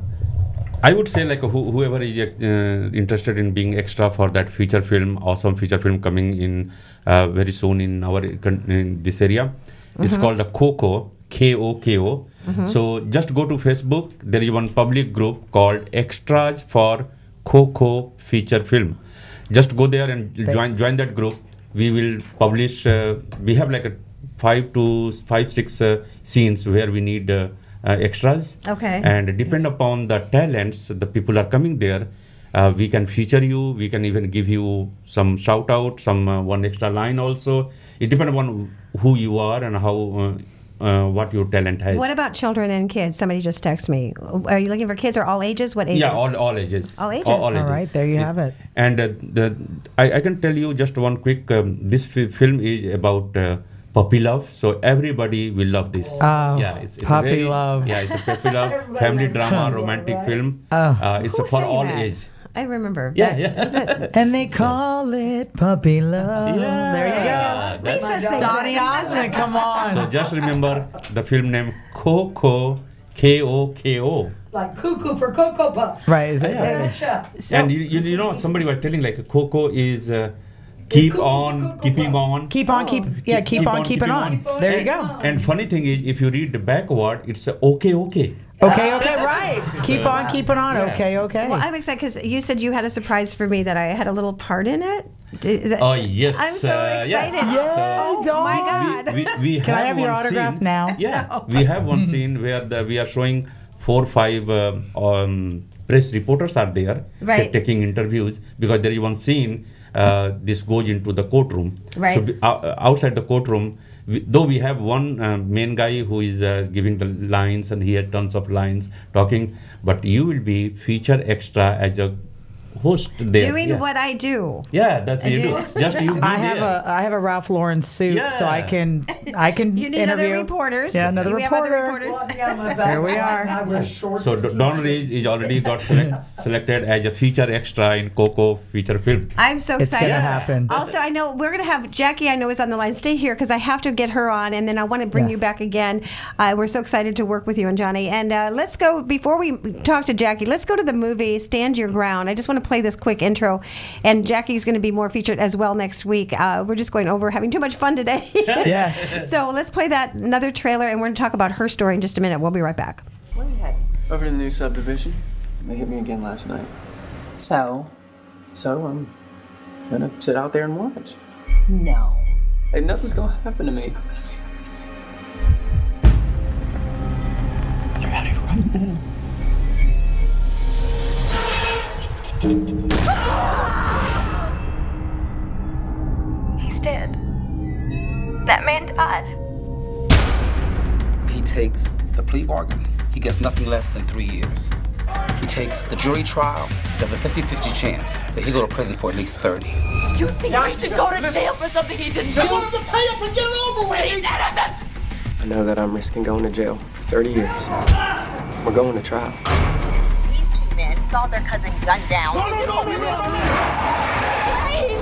[SPEAKER 16] I would say like who, whoever is uh, interested in being extra for that feature film, awesome feature film coming in uh, very soon in our con- in this area. It's
[SPEAKER 27] Mhm.
[SPEAKER 16] called a Coco, K O K O.
[SPEAKER 27] Mhm.
[SPEAKER 16] So just go to Facebook. There is one public group called Extras for Coco Feature Film. Just go there and
[SPEAKER 27] Right.
[SPEAKER 16] join join that group. We will publish. Uh, we have like a five to five six uh, scenes where we need. Uh, Uh, extras.
[SPEAKER 14] Okay.
[SPEAKER 16] And depend upon the talents, the people are coming there. Uh, we can feature you. We can even give you some shout out, some uh, one extra line also. It depends upon who you are and how uh, uh, what your talent has.
[SPEAKER 14] What about children and kids? Somebody just texted me. Are you looking for kids or all ages? What ages?
[SPEAKER 16] Yeah, all, all ages.
[SPEAKER 14] All ages.
[SPEAKER 16] All, all
[SPEAKER 14] All
[SPEAKER 16] ages.
[SPEAKER 17] right, there you have it.
[SPEAKER 16] And uh, the I, I can tell you just one quick. Um, this fi- film is about. Uh, Puppy love, so everybody will love this.
[SPEAKER 17] Oh,
[SPEAKER 16] yeah, it's, it's
[SPEAKER 17] puppy
[SPEAKER 16] a very,
[SPEAKER 17] love.
[SPEAKER 16] Yeah, it's a puppy love, family drama, romantic film.
[SPEAKER 17] Oh.
[SPEAKER 16] Uh, it's
[SPEAKER 14] Who
[SPEAKER 16] for
[SPEAKER 14] sang
[SPEAKER 16] all
[SPEAKER 14] that?
[SPEAKER 16] age.
[SPEAKER 14] I remember.
[SPEAKER 16] Yeah,
[SPEAKER 14] that.
[SPEAKER 16] yeah.
[SPEAKER 14] Is it?
[SPEAKER 17] And they call it puppy love.
[SPEAKER 16] Yeah.
[SPEAKER 17] There you go.
[SPEAKER 16] That's-
[SPEAKER 14] Lisa sings
[SPEAKER 17] Donny
[SPEAKER 14] it.
[SPEAKER 17] Osmond, come on.
[SPEAKER 16] So just remember the film name Coco, K O K O.
[SPEAKER 28] Like cuckoo for Cocoa Puffs.
[SPEAKER 17] Right, is it?
[SPEAKER 16] Yeah.
[SPEAKER 28] Gotcha.
[SPEAKER 16] And you, you, you know, somebody was telling like Coco is uh, keep on, keeping on.
[SPEAKER 17] Keep on, keep, yeah, keep, on, keeping on. There you
[SPEAKER 16] And-
[SPEAKER 17] go.
[SPEAKER 16] And funny thing is, if you read the backward, it's uh, okay, okay.
[SPEAKER 17] Okay, okay, right. Keep on keeping on.
[SPEAKER 16] Yeah.
[SPEAKER 17] Okay, okay.
[SPEAKER 14] Well, I'm excited because you said you had a surprise for me that I had a little part in it. D- Is that,
[SPEAKER 16] Oh yes.
[SPEAKER 14] I'm so
[SPEAKER 16] uh,
[SPEAKER 14] excited.
[SPEAKER 16] Yeah.
[SPEAKER 14] Oh my God.
[SPEAKER 16] We, we
[SPEAKER 17] Can I
[SPEAKER 16] have
[SPEAKER 17] have your
[SPEAKER 16] one
[SPEAKER 17] autograph
[SPEAKER 16] scene-
[SPEAKER 17] now?
[SPEAKER 16] Yeah, we have one scene where the, we are showing four, five um, um, press reporters are there
[SPEAKER 14] Right.
[SPEAKER 16] ta- taking interviews because there is one scene. Uh, this goes into the courtroom.
[SPEAKER 14] Right.
[SPEAKER 16] So be, uh, outside the courtroom, we, though we have one uh, main guy who is uh, giving the lines and he has tons of lines talking, but you will be feature extra as a host there.
[SPEAKER 14] Doing
[SPEAKER 16] yeah.
[SPEAKER 14] what I do.
[SPEAKER 16] Yeah, that's
[SPEAKER 14] I
[SPEAKER 16] you
[SPEAKER 14] do.
[SPEAKER 16] do. Just you be
[SPEAKER 17] I have
[SPEAKER 16] there.
[SPEAKER 17] a I have a Ralph Lauren suit, so I
[SPEAKER 16] Yeah.
[SPEAKER 17] can I can
[SPEAKER 14] You need
[SPEAKER 17] interview
[SPEAKER 14] other reporters.
[SPEAKER 17] Yeah, another
[SPEAKER 14] we have other
[SPEAKER 17] reporter.
[SPEAKER 14] reporters.
[SPEAKER 17] There we are.
[SPEAKER 16] So D- Don Rees is already got select, selected as a feature extra in Coco feature film.
[SPEAKER 14] I'm so
[SPEAKER 17] It's
[SPEAKER 14] excited.
[SPEAKER 17] gonna happen.
[SPEAKER 14] Also, I know we're going to have Jackie, I know, is on the line. Stay here because I have to get her on, and then I want to bring
[SPEAKER 17] Yes.
[SPEAKER 14] you back again. Uh, we're so excited to work with you and Johnny. And uh, let's go, before we talk to Jackie, let's go to the movie Stand Your Ground. I just want to play this quick intro, and Jackie's going to be more featured as well next week. Uh, we're just going over having too much fun today.
[SPEAKER 17] Yes.
[SPEAKER 14] So let's play that, another trailer, and we're going to talk about her story in just a minute. We'll be right back.
[SPEAKER 3] Where are you heading? Over to the new subdivision. They hit me again last night.
[SPEAKER 28] So?
[SPEAKER 3] So I'm gonna sit out there and watch.
[SPEAKER 28] No.
[SPEAKER 3] Hey, nothing's gonna happen to me.
[SPEAKER 28] You're ready to run.
[SPEAKER 4] He's dead. That man died.
[SPEAKER 5] He takes the plea bargain, he gets nothing less than three years. He takes the jury trial, there's a fifty-fifty chance that he'll go to prison for at least thirty.
[SPEAKER 28] You think I should go to jail for something he didn't do? You want him to pay up and get it over with! He's innocent!
[SPEAKER 3] I know that I'm risking going to jail for thirty years. We're going to trial.
[SPEAKER 6] These two men saw their cousin gunned down.
[SPEAKER 28] No, no, no, no, no, no.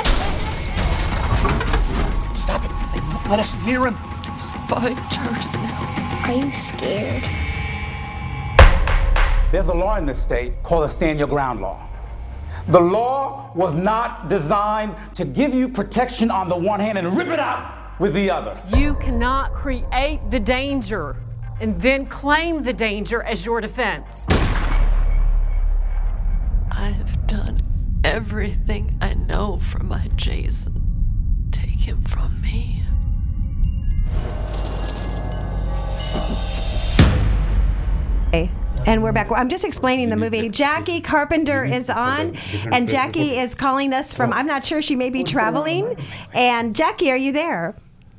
[SPEAKER 5] Stop it. They won't let us near him.
[SPEAKER 28] There's five charges now.
[SPEAKER 19] Are you scared?
[SPEAKER 5] There's a law in this state called the Stand Your Ground law. The law was not designed to give you protection on the one hand and rip it out with the other.
[SPEAKER 7] You cannot create the danger and then claim the danger as your defense.
[SPEAKER 28] I have done everything I know for my Jason. Take him from me.
[SPEAKER 14] And we're back. I'm just explaining the movie. Jackie Carpenter is on, and Jackie is calling us from, I'm not sure, she may be traveling. And Jackie, are you there?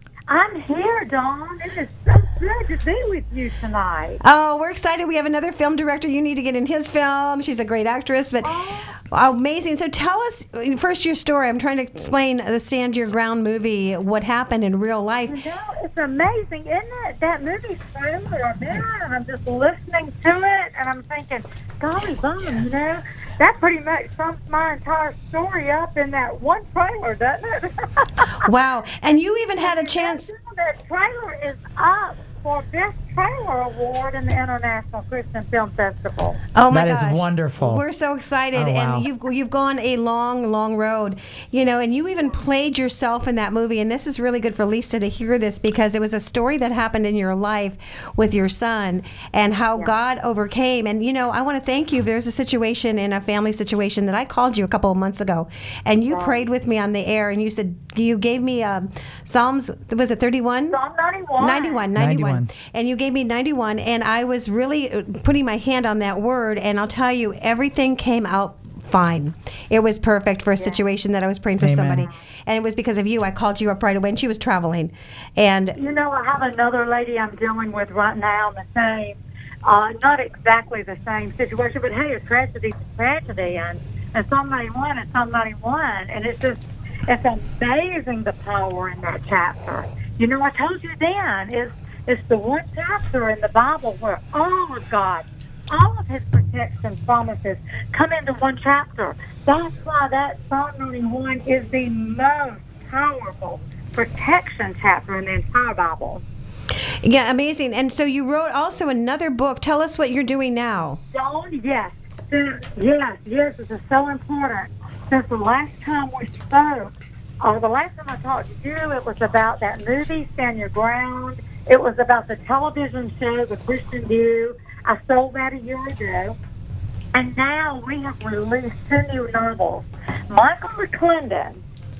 [SPEAKER 8] I'm here, Dawn. It is so good to be with you tonight.
[SPEAKER 14] Oh, we're excited. We have another film director. You need to get in his film. She's a great actress, but amazing. So tell us first your story. I'm trying to explain the Stand Your Ground movie, what happened in real life.
[SPEAKER 8] You know, it's amazing, isn't it? That movie's trailer there, and I'm just listening to it, and I'm thinking, golly bum, you know, that pretty much sums my entire story up in that one trailer, doesn't it?
[SPEAKER 14] Wow. And you even had a chance.
[SPEAKER 8] That trailer is up for Best Trailer Award in the International Christian Film Festival.
[SPEAKER 14] Oh my
[SPEAKER 17] That is
[SPEAKER 14] gosh.
[SPEAKER 17] wonderful.
[SPEAKER 14] We're so excited,
[SPEAKER 17] Oh, wow.
[SPEAKER 14] and you've you've gone a long, long road, you know, and you even played yourself in that movie. And this is really good for Lisa to hear this because it was a story that happened in your life with your son and how God overcame. And you know, I want to thank you. There's a situation in a family situation that I called you a couple of months ago, and you prayed with me on the air, and you said you gave me um, Psalms. Was it thirty-one?
[SPEAKER 8] Psalm ninety-one.
[SPEAKER 14] ninety-one. ninety-one. And you gave me ninety-one, and I was really putting my hand on that word, and I'll tell you, everything came out fine. It was perfect for a situation that I was praying for
[SPEAKER 8] Amen.
[SPEAKER 14] somebody, and it was because of you. I called you up right away, and she was traveling, and
[SPEAKER 8] You know, I have another lady I'm dealing with right now, the same, uh, not exactly the same situation, but hey, a tragedy is a tragedy, and, and Psalm ninety-one is Psalm ninety-one, and it's just, it's amazing the power in that chapter. You know, I told you then, it's, it's the one chapter in the Bible where all of God, all of his protection promises come into one chapter. That's why that Psalm ninety-one is the most powerful protection chapter in the entire Bible.
[SPEAKER 14] yeah, amazing. And so you wrote also another book. Tell us what you're doing now.
[SPEAKER 8] Dawn, yes. Since, yes, yes, this is so important. Since the last time we spoke, uh, the last time I talked to you, it was about that movie, Stand Your Ground. It was about the television show, The Christian View. I sold that a year ago. And now we have released two new novels. Michael McClendon,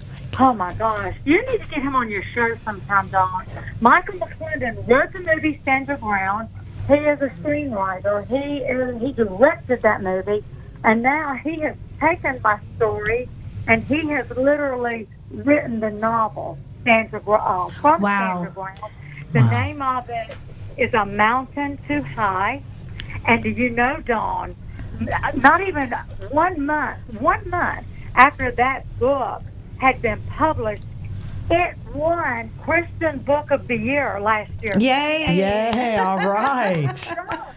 [SPEAKER 8] oh my gosh, you need to get him on your show sometime, Dawn. Michael McClendon wrote the movie Stand Your Ground. He is a screenwriter. He is, he directed that movie. And now he has taken my story and he has literally written the novel, Stand Your Ground, uh, from
[SPEAKER 14] Wow.
[SPEAKER 8] Stand Your Ground. The
[SPEAKER 14] Wow.
[SPEAKER 8] name of it is A Mountain Too High. And do you know, Dawn, not even one month, one month after that book had been published, it won Christian Book of the Year last year.
[SPEAKER 14] Yay!
[SPEAKER 17] Yay! All right.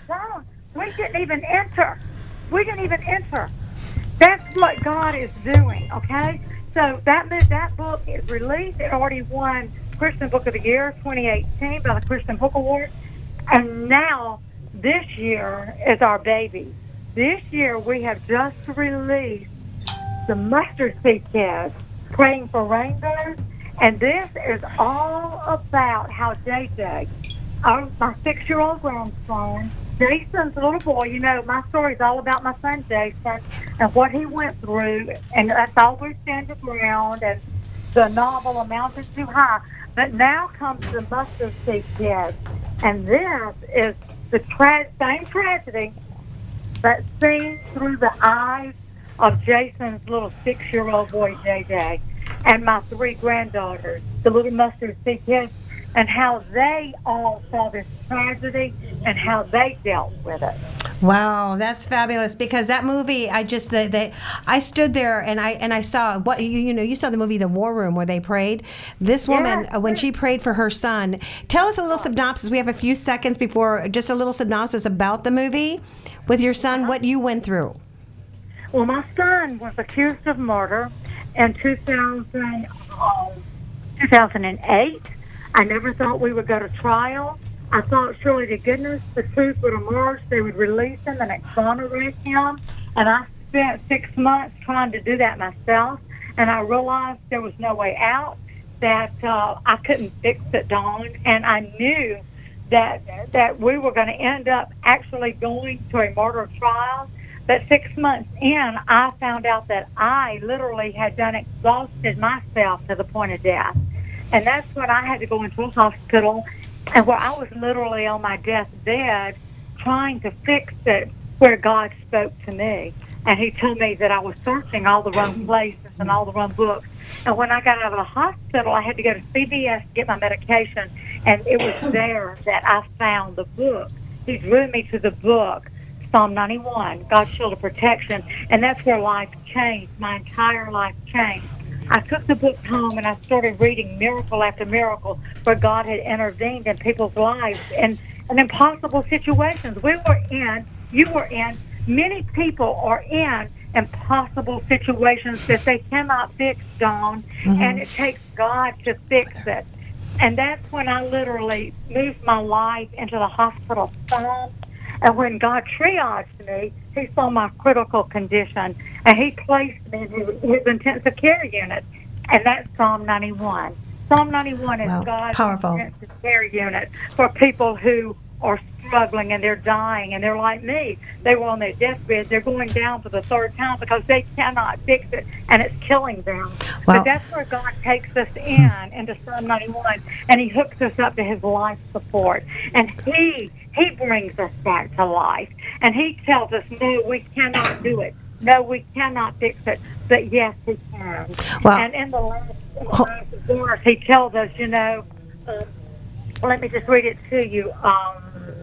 [SPEAKER 8] We didn't even enter. We didn't even enter. That's what God is doing, okay? So that that book is released. It already won Christian Book of the Year twenty eighteen by the Christian Book Award. And now this year is our baby. This year we have just released the Mustard Seed Kids, Praying for Rainbows. And this is all about how J J, our, my six-year-old grandson, Jason's little boy, you know, my story is all about my son Jason and what he went through. And that's always Stand Your Ground and the novel A Mountain Too High. But now comes the Mustard Seed Kids. And this is the tra- same tragedy, but seen through the eyes of Jason's little six-year-old boy, J J, and my three granddaughters, the little Mustard Seed Kids, and how they all saw this tragedy and how they dealt with it.
[SPEAKER 14] Wow, that's fabulous, because that movie, I just the, the I stood there and I and I saw what you you know you saw the movie The War Room where they prayed. This woman,
[SPEAKER 8] Yes.
[SPEAKER 14] uh, when she prayed for her son, tell us a little synopsis. We have a few seconds before, just a little synopsis about the movie with your son, what you went through.
[SPEAKER 8] Well, my son was accused of murder in two thousand, um, two thousand eight. I never thought we would go to trial. I thought surely to goodness the truth would emerge. They would release him and exonerate him. And I spent six months trying to do that myself. And I realized there was no way out, that uh, I couldn't fix it, Dawn. And I knew that that we were going to end up actually going to a murder trial. But six months in, I found out that I literally had done exhausted myself to the point of death. And that's when I had to go into a hospital, and where I was literally on my deathbed trying to fix it, where God spoke to me. And he told me that I was searching all the wrong places and all the wrong books. And when I got out of the hospital, I had to go to C V S to get my medication, and it was there that I found the book. He drew me to the book, Psalm ninety-one, God's Shield of Protection, and that's where life changed. My entire life changed. I took the book home and I started reading miracle after miracle where God had intervened in people's lives and, and impossible situations. We were in, you were in, many people are in impossible situations that they cannot fix, Dawn, mm-hmm. and it takes God to fix it. And that's when I literally moved my life into the hospital psalm. And when God triaged me, he saw my critical condition, and he placed me in his, his intensive care unit, and that's Psalm ninety-one. Psalm ninety-one is
[SPEAKER 14] Wow,
[SPEAKER 8] God's
[SPEAKER 14] powerful.
[SPEAKER 8] intensive care unit for people who are struggling and they're dying, and they're like me. They were on their deathbed. They're going down for the third time because they cannot fix it, and it's killing them.
[SPEAKER 14] Wow.
[SPEAKER 8] But that's where God takes us in, into Psalm ninety-one, and he hooks us up to his life support. And he he brings us back to life. And he tells us, no, we cannot do it. No, we cannot fix it. But yes, we can.
[SPEAKER 14] Wow.
[SPEAKER 8] And in the last, in the last verse, he tells us, you know, um, let me just read it to you. Um,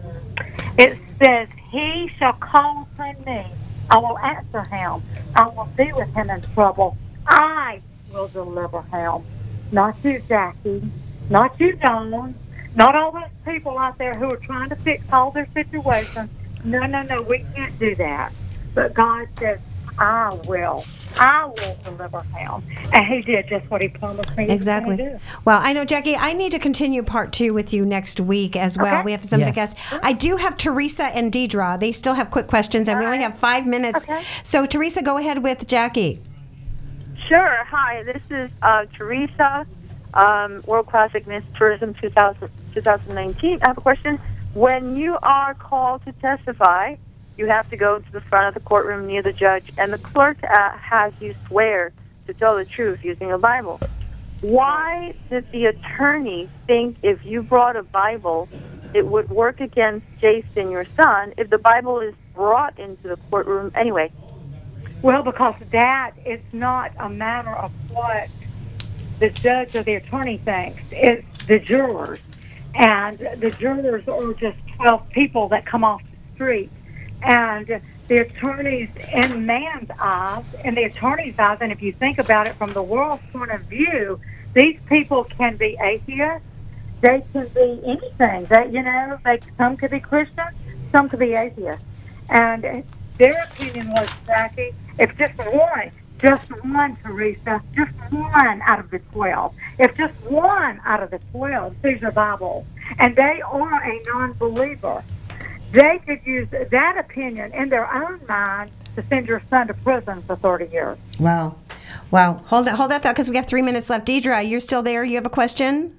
[SPEAKER 8] it says, he shall call upon me. I will answer him. I will be with him in trouble. I will deliver him. Not you, Jackie. Not you, Dawn. Not all those people out there who are trying to fix all their situations. No, no, no, we can't do that. But God says, I will. I will deliver him. And he did just what he promised me
[SPEAKER 14] Exactly.
[SPEAKER 8] he was going to do.
[SPEAKER 14] Well, I know, Jackie, I need to continue part two with you next week as well.
[SPEAKER 8] Okay.
[SPEAKER 14] We have some
[SPEAKER 8] Yes.
[SPEAKER 14] guests. I do have Teresa and Deidre. They still have quick questions, and we only have five minutes.
[SPEAKER 9] Okay.
[SPEAKER 14] So, Teresa, go ahead with Jackie.
[SPEAKER 9] Sure. Hi, this is uh, Teresa, um, World Classic Miss Tourism two thousand, twenty nineteen. I have a question. When you are called to testify, you have to go to the front of the courtroom near the judge, and the clerk uh, has you swear to tell the truth using a Bible. Why did the attorney think if you brought a Bible, it would work against Jason, your son, if the Bible is brought into the courtroom anyway?
[SPEAKER 8] Well, because that is not a matter of what the judge or the attorney thinks. It's the jurors. And the jurors are just twelve people that come off the street. And the attorneys in man's eyes, in the attorney's eyes, and if you think about it from the world's point of view, these people can be atheists. They can be anything. They, you know, they, some could be Christian, some could be atheists. And their opinion was, Jackie, if just one, just one, Teresa, just one out of the twelve, if just one out of the twelve sees the Bible, and they are a non-believer, they could use that opinion in their own mind to send your son to prison for thirty years.
[SPEAKER 14] Wow. Wow. Hold that, hold that thought, because we have three minutes left. Deidre, you're still there? You have a question?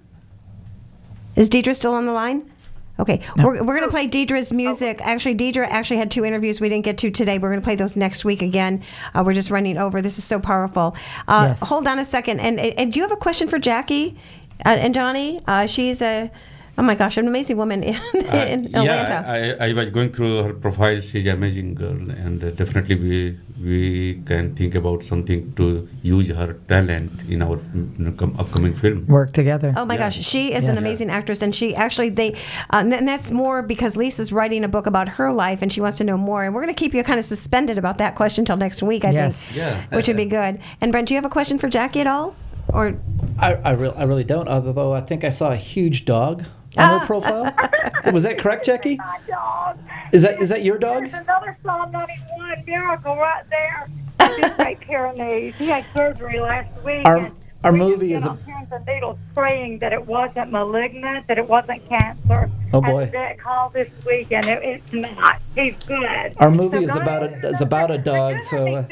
[SPEAKER 14] Is Deidre still on the line? Okay. No. We're, we're going to play Deidre's music. Actually, Deidre actually had two interviews we didn't get to today. We're going to play those next week again. Uh, we're just running over. This is so powerful. Uh, yes. Hold on a second. And, and do you have a question for Jackie uh, and Johnny? Uh, she's a... Oh my gosh, an amazing woman in, in
[SPEAKER 16] uh,
[SPEAKER 14] Atlanta.
[SPEAKER 16] Yeah, I, I was going through her profile. She's an amazing girl, and uh, definitely we we can think about something to use her talent in our mm, com- upcoming film.
[SPEAKER 17] Work together.
[SPEAKER 14] Oh my
[SPEAKER 16] yeah.
[SPEAKER 14] gosh, she is
[SPEAKER 17] yes.
[SPEAKER 14] an amazing actress, and she actually they, uh, and that's more because Lisa's writing a book about her life, and she wants to know more. And we're going to keep you kind of suspended about that question until next week, I
[SPEAKER 17] yes.
[SPEAKER 14] think,
[SPEAKER 16] yeah.
[SPEAKER 14] which would be good. And Brent, do you have a question for Jackie at all, or?
[SPEAKER 20] I I, re- I really don't. Although I think I saw a huge dog on her profile. Was that correct, Jackie?
[SPEAKER 8] My dog.
[SPEAKER 20] Is that is that your dog?
[SPEAKER 8] There's another Psalm ninety-one miracle right there. He did take care of me. He had surgery last week.
[SPEAKER 20] Our,
[SPEAKER 8] and
[SPEAKER 20] our
[SPEAKER 8] we
[SPEAKER 20] movie
[SPEAKER 8] just
[SPEAKER 20] is
[SPEAKER 8] on
[SPEAKER 20] a...
[SPEAKER 8] pins and needles praying that it wasn't malignant, that it wasn't cancer.
[SPEAKER 20] Oh, boy.
[SPEAKER 8] And that call this week, and it, it's not. He's good.
[SPEAKER 20] Our movie
[SPEAKER 8] So
[SPEAKER 20] is about a is about a dog. So. Uh,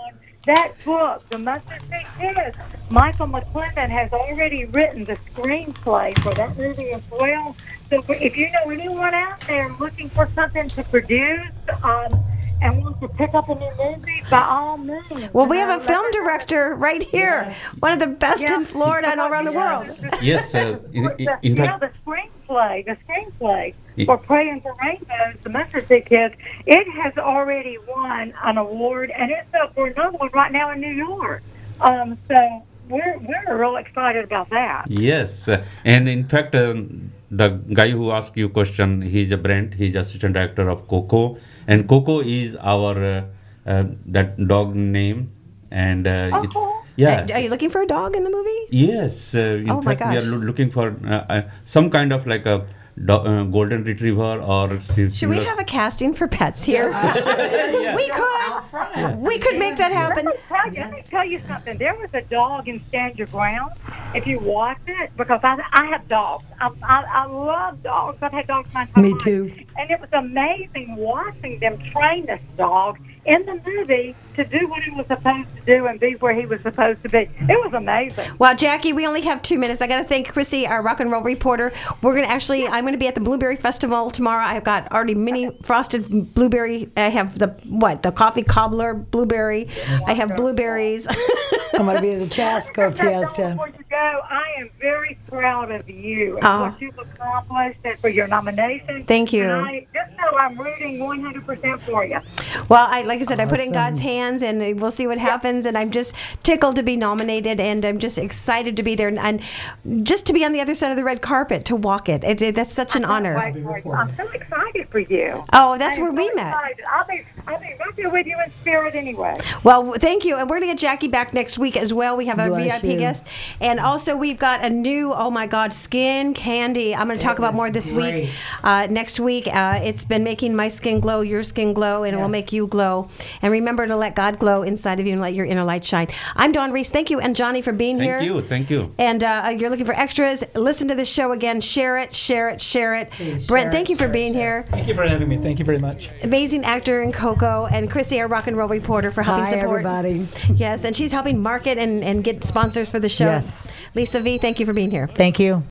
[SPEAKER 8] that book, The Mustard Seed Kids, Michael McClendon has already written the screenplay for that movie as well. So if you know anyone out there looking for something to produce um, and wants to pick up a new movie, by all means.
[SPEAKER 14] Well, we have a film director right here, yes. one of the best yeah. in Florida and all around the world.
[SPEAKER 16] Yes, uh, in, in, in
[SPEAKER 8] yeah,
[SPEAKER 16] fact,
[SPEAKER 8] the screenplay, the screenplay for Praying for Rainbows, The Mustard Seed Kids, it has already won an award, and it's up for another one right now in New York. Um, so we're we're real excited about that.
[SPEAKER 16] Yes, uh, and in fact, um, the guy who asked you question, he's a Brent. He's assistant director of Coco, and Coco is our uh, uh, that dog name, and uh,
[SPEAKER 14] oh,
[SPEAKER 16] it's
[SPEAKER 14] cool.
[SPEAKER 16] yeah.
[SPEAKER 14] Are you looking for a dog in the movie?
[SPEAKER 16] Yes, uh, in
[SPEAKER 14] oh
[SPEAKER 16] fact, we are lo- looking for uh, uh, some kind of like a do- uh, golden retriever or.
[SPEAKER 14] Should we have a casting for pets here? yeah. We could. Yeah. We could make that happen.
[SPEAKER 8] Let me, tell you, let me tell you something. There was a dog in Stand Your Ground. If you watch it, because I, I have dogs. I, I, I love dogs. I've had dogs my entire
[SPEAKER 17] Me
[SPEAKER 8] life.
[SPEAKER 17] too.
[SPEAKER 8] And it was amazing watching them train this dog in the movie to do what he was supposed to do and be where he was supposed to be. It was amazing.
[SPEAKER 14] Well, Jackie, we only have two minutes. I got to thank Chrissy, our rock and roll reporter. We're going to actually, I'm going to be at the Blueberry Festival tomorrow. I've got already mini frosted blueberry. I have the, what, the coffee cobbler blueberry. I have blueberries.
[SPEAKER 10] I'm going to be at the Chasco Fiesta.
[SPEAKER 8] Before you go, I am very proud of you and
[SPEAKER 14] oh.
[SPEAKER 8] what you've accomplished and for your nomination.
[SPEAKER 14] Thank you.
[SPEAKER 8] And I, just know I'm rooting one hundred percent for you.
[SPEAKER 14] Well, I, like I said, awesome. I put it in God's hands, and we'll see what happens. And I'm just tickled to be nominated, and I'm just excited to be there, and, and just to be on the other side of the red carpet to walk it. it, it that's such an honor.
[SPEAKER 8] I'm so excited for you.
[SPEAKER 14] Oh, that's where
[SPEAKER 8] so
[SPEAKER 14] we met.
[SPEAKER 8] Excited. I'll be, I'll be right there with you in spirit anyway.
[SPEAKER 14] Well, thank you, and we're going to get Jackie back next week as well. We have a
[SPEAKER 10] Bless
[SPEAKER 14] V I P
[SPEAKER 10] you.
[SPEAKER 14] guest, and also we've got a new, oh my God, skin candy. I'm going to talk about more this
[SPEAKER 10] great.
[SPEAKER 14] week. Uh, next week, uh, it's been making my skin glow, your skin glow, and yes. it will make you glow. And remember to let God glow inside of you and let your inner light shine. I'm Dawn Reese. Thank you, and Johnny, for being
[SPEAKER 16] thank
[SPEAKER 14] here.
[SPEAKER 16] Thank you. Thank you.
[SPEAKER 14] And uh, you're looking for extras. Listen to this show again. Share it, share it, share it.
[SPEAKER 20] Please,
[SPEAKER 14] Brent,
[SPEAKER 20] share
[SPEAKER 14] thank
[SPEAKER 20] it,
[SPEAKER 14] you for
[SPEAKER 20] share
[SPEAKER 14] being
[SPEAKER 20] it,
[SPEAKER 14] here.
[SPEAKER 20] Thank you for having me. Thank you very much.
[SPEAKER 14] Amazing actor in Coco, and Chrissy, our rock and roll reporter, for helping
[SPEAKER 10] Hi,
[SPEAKER 14] support.
[SPEAKER 10] everybody.
[SPEAKER 14] Yes, and she's helping market and, and get sponsors for the show.
[SPEAKER 17] Yes.
[SPEAKER 14] Lisa V, thank you for being here.
[SPEAKER 17] Thank you.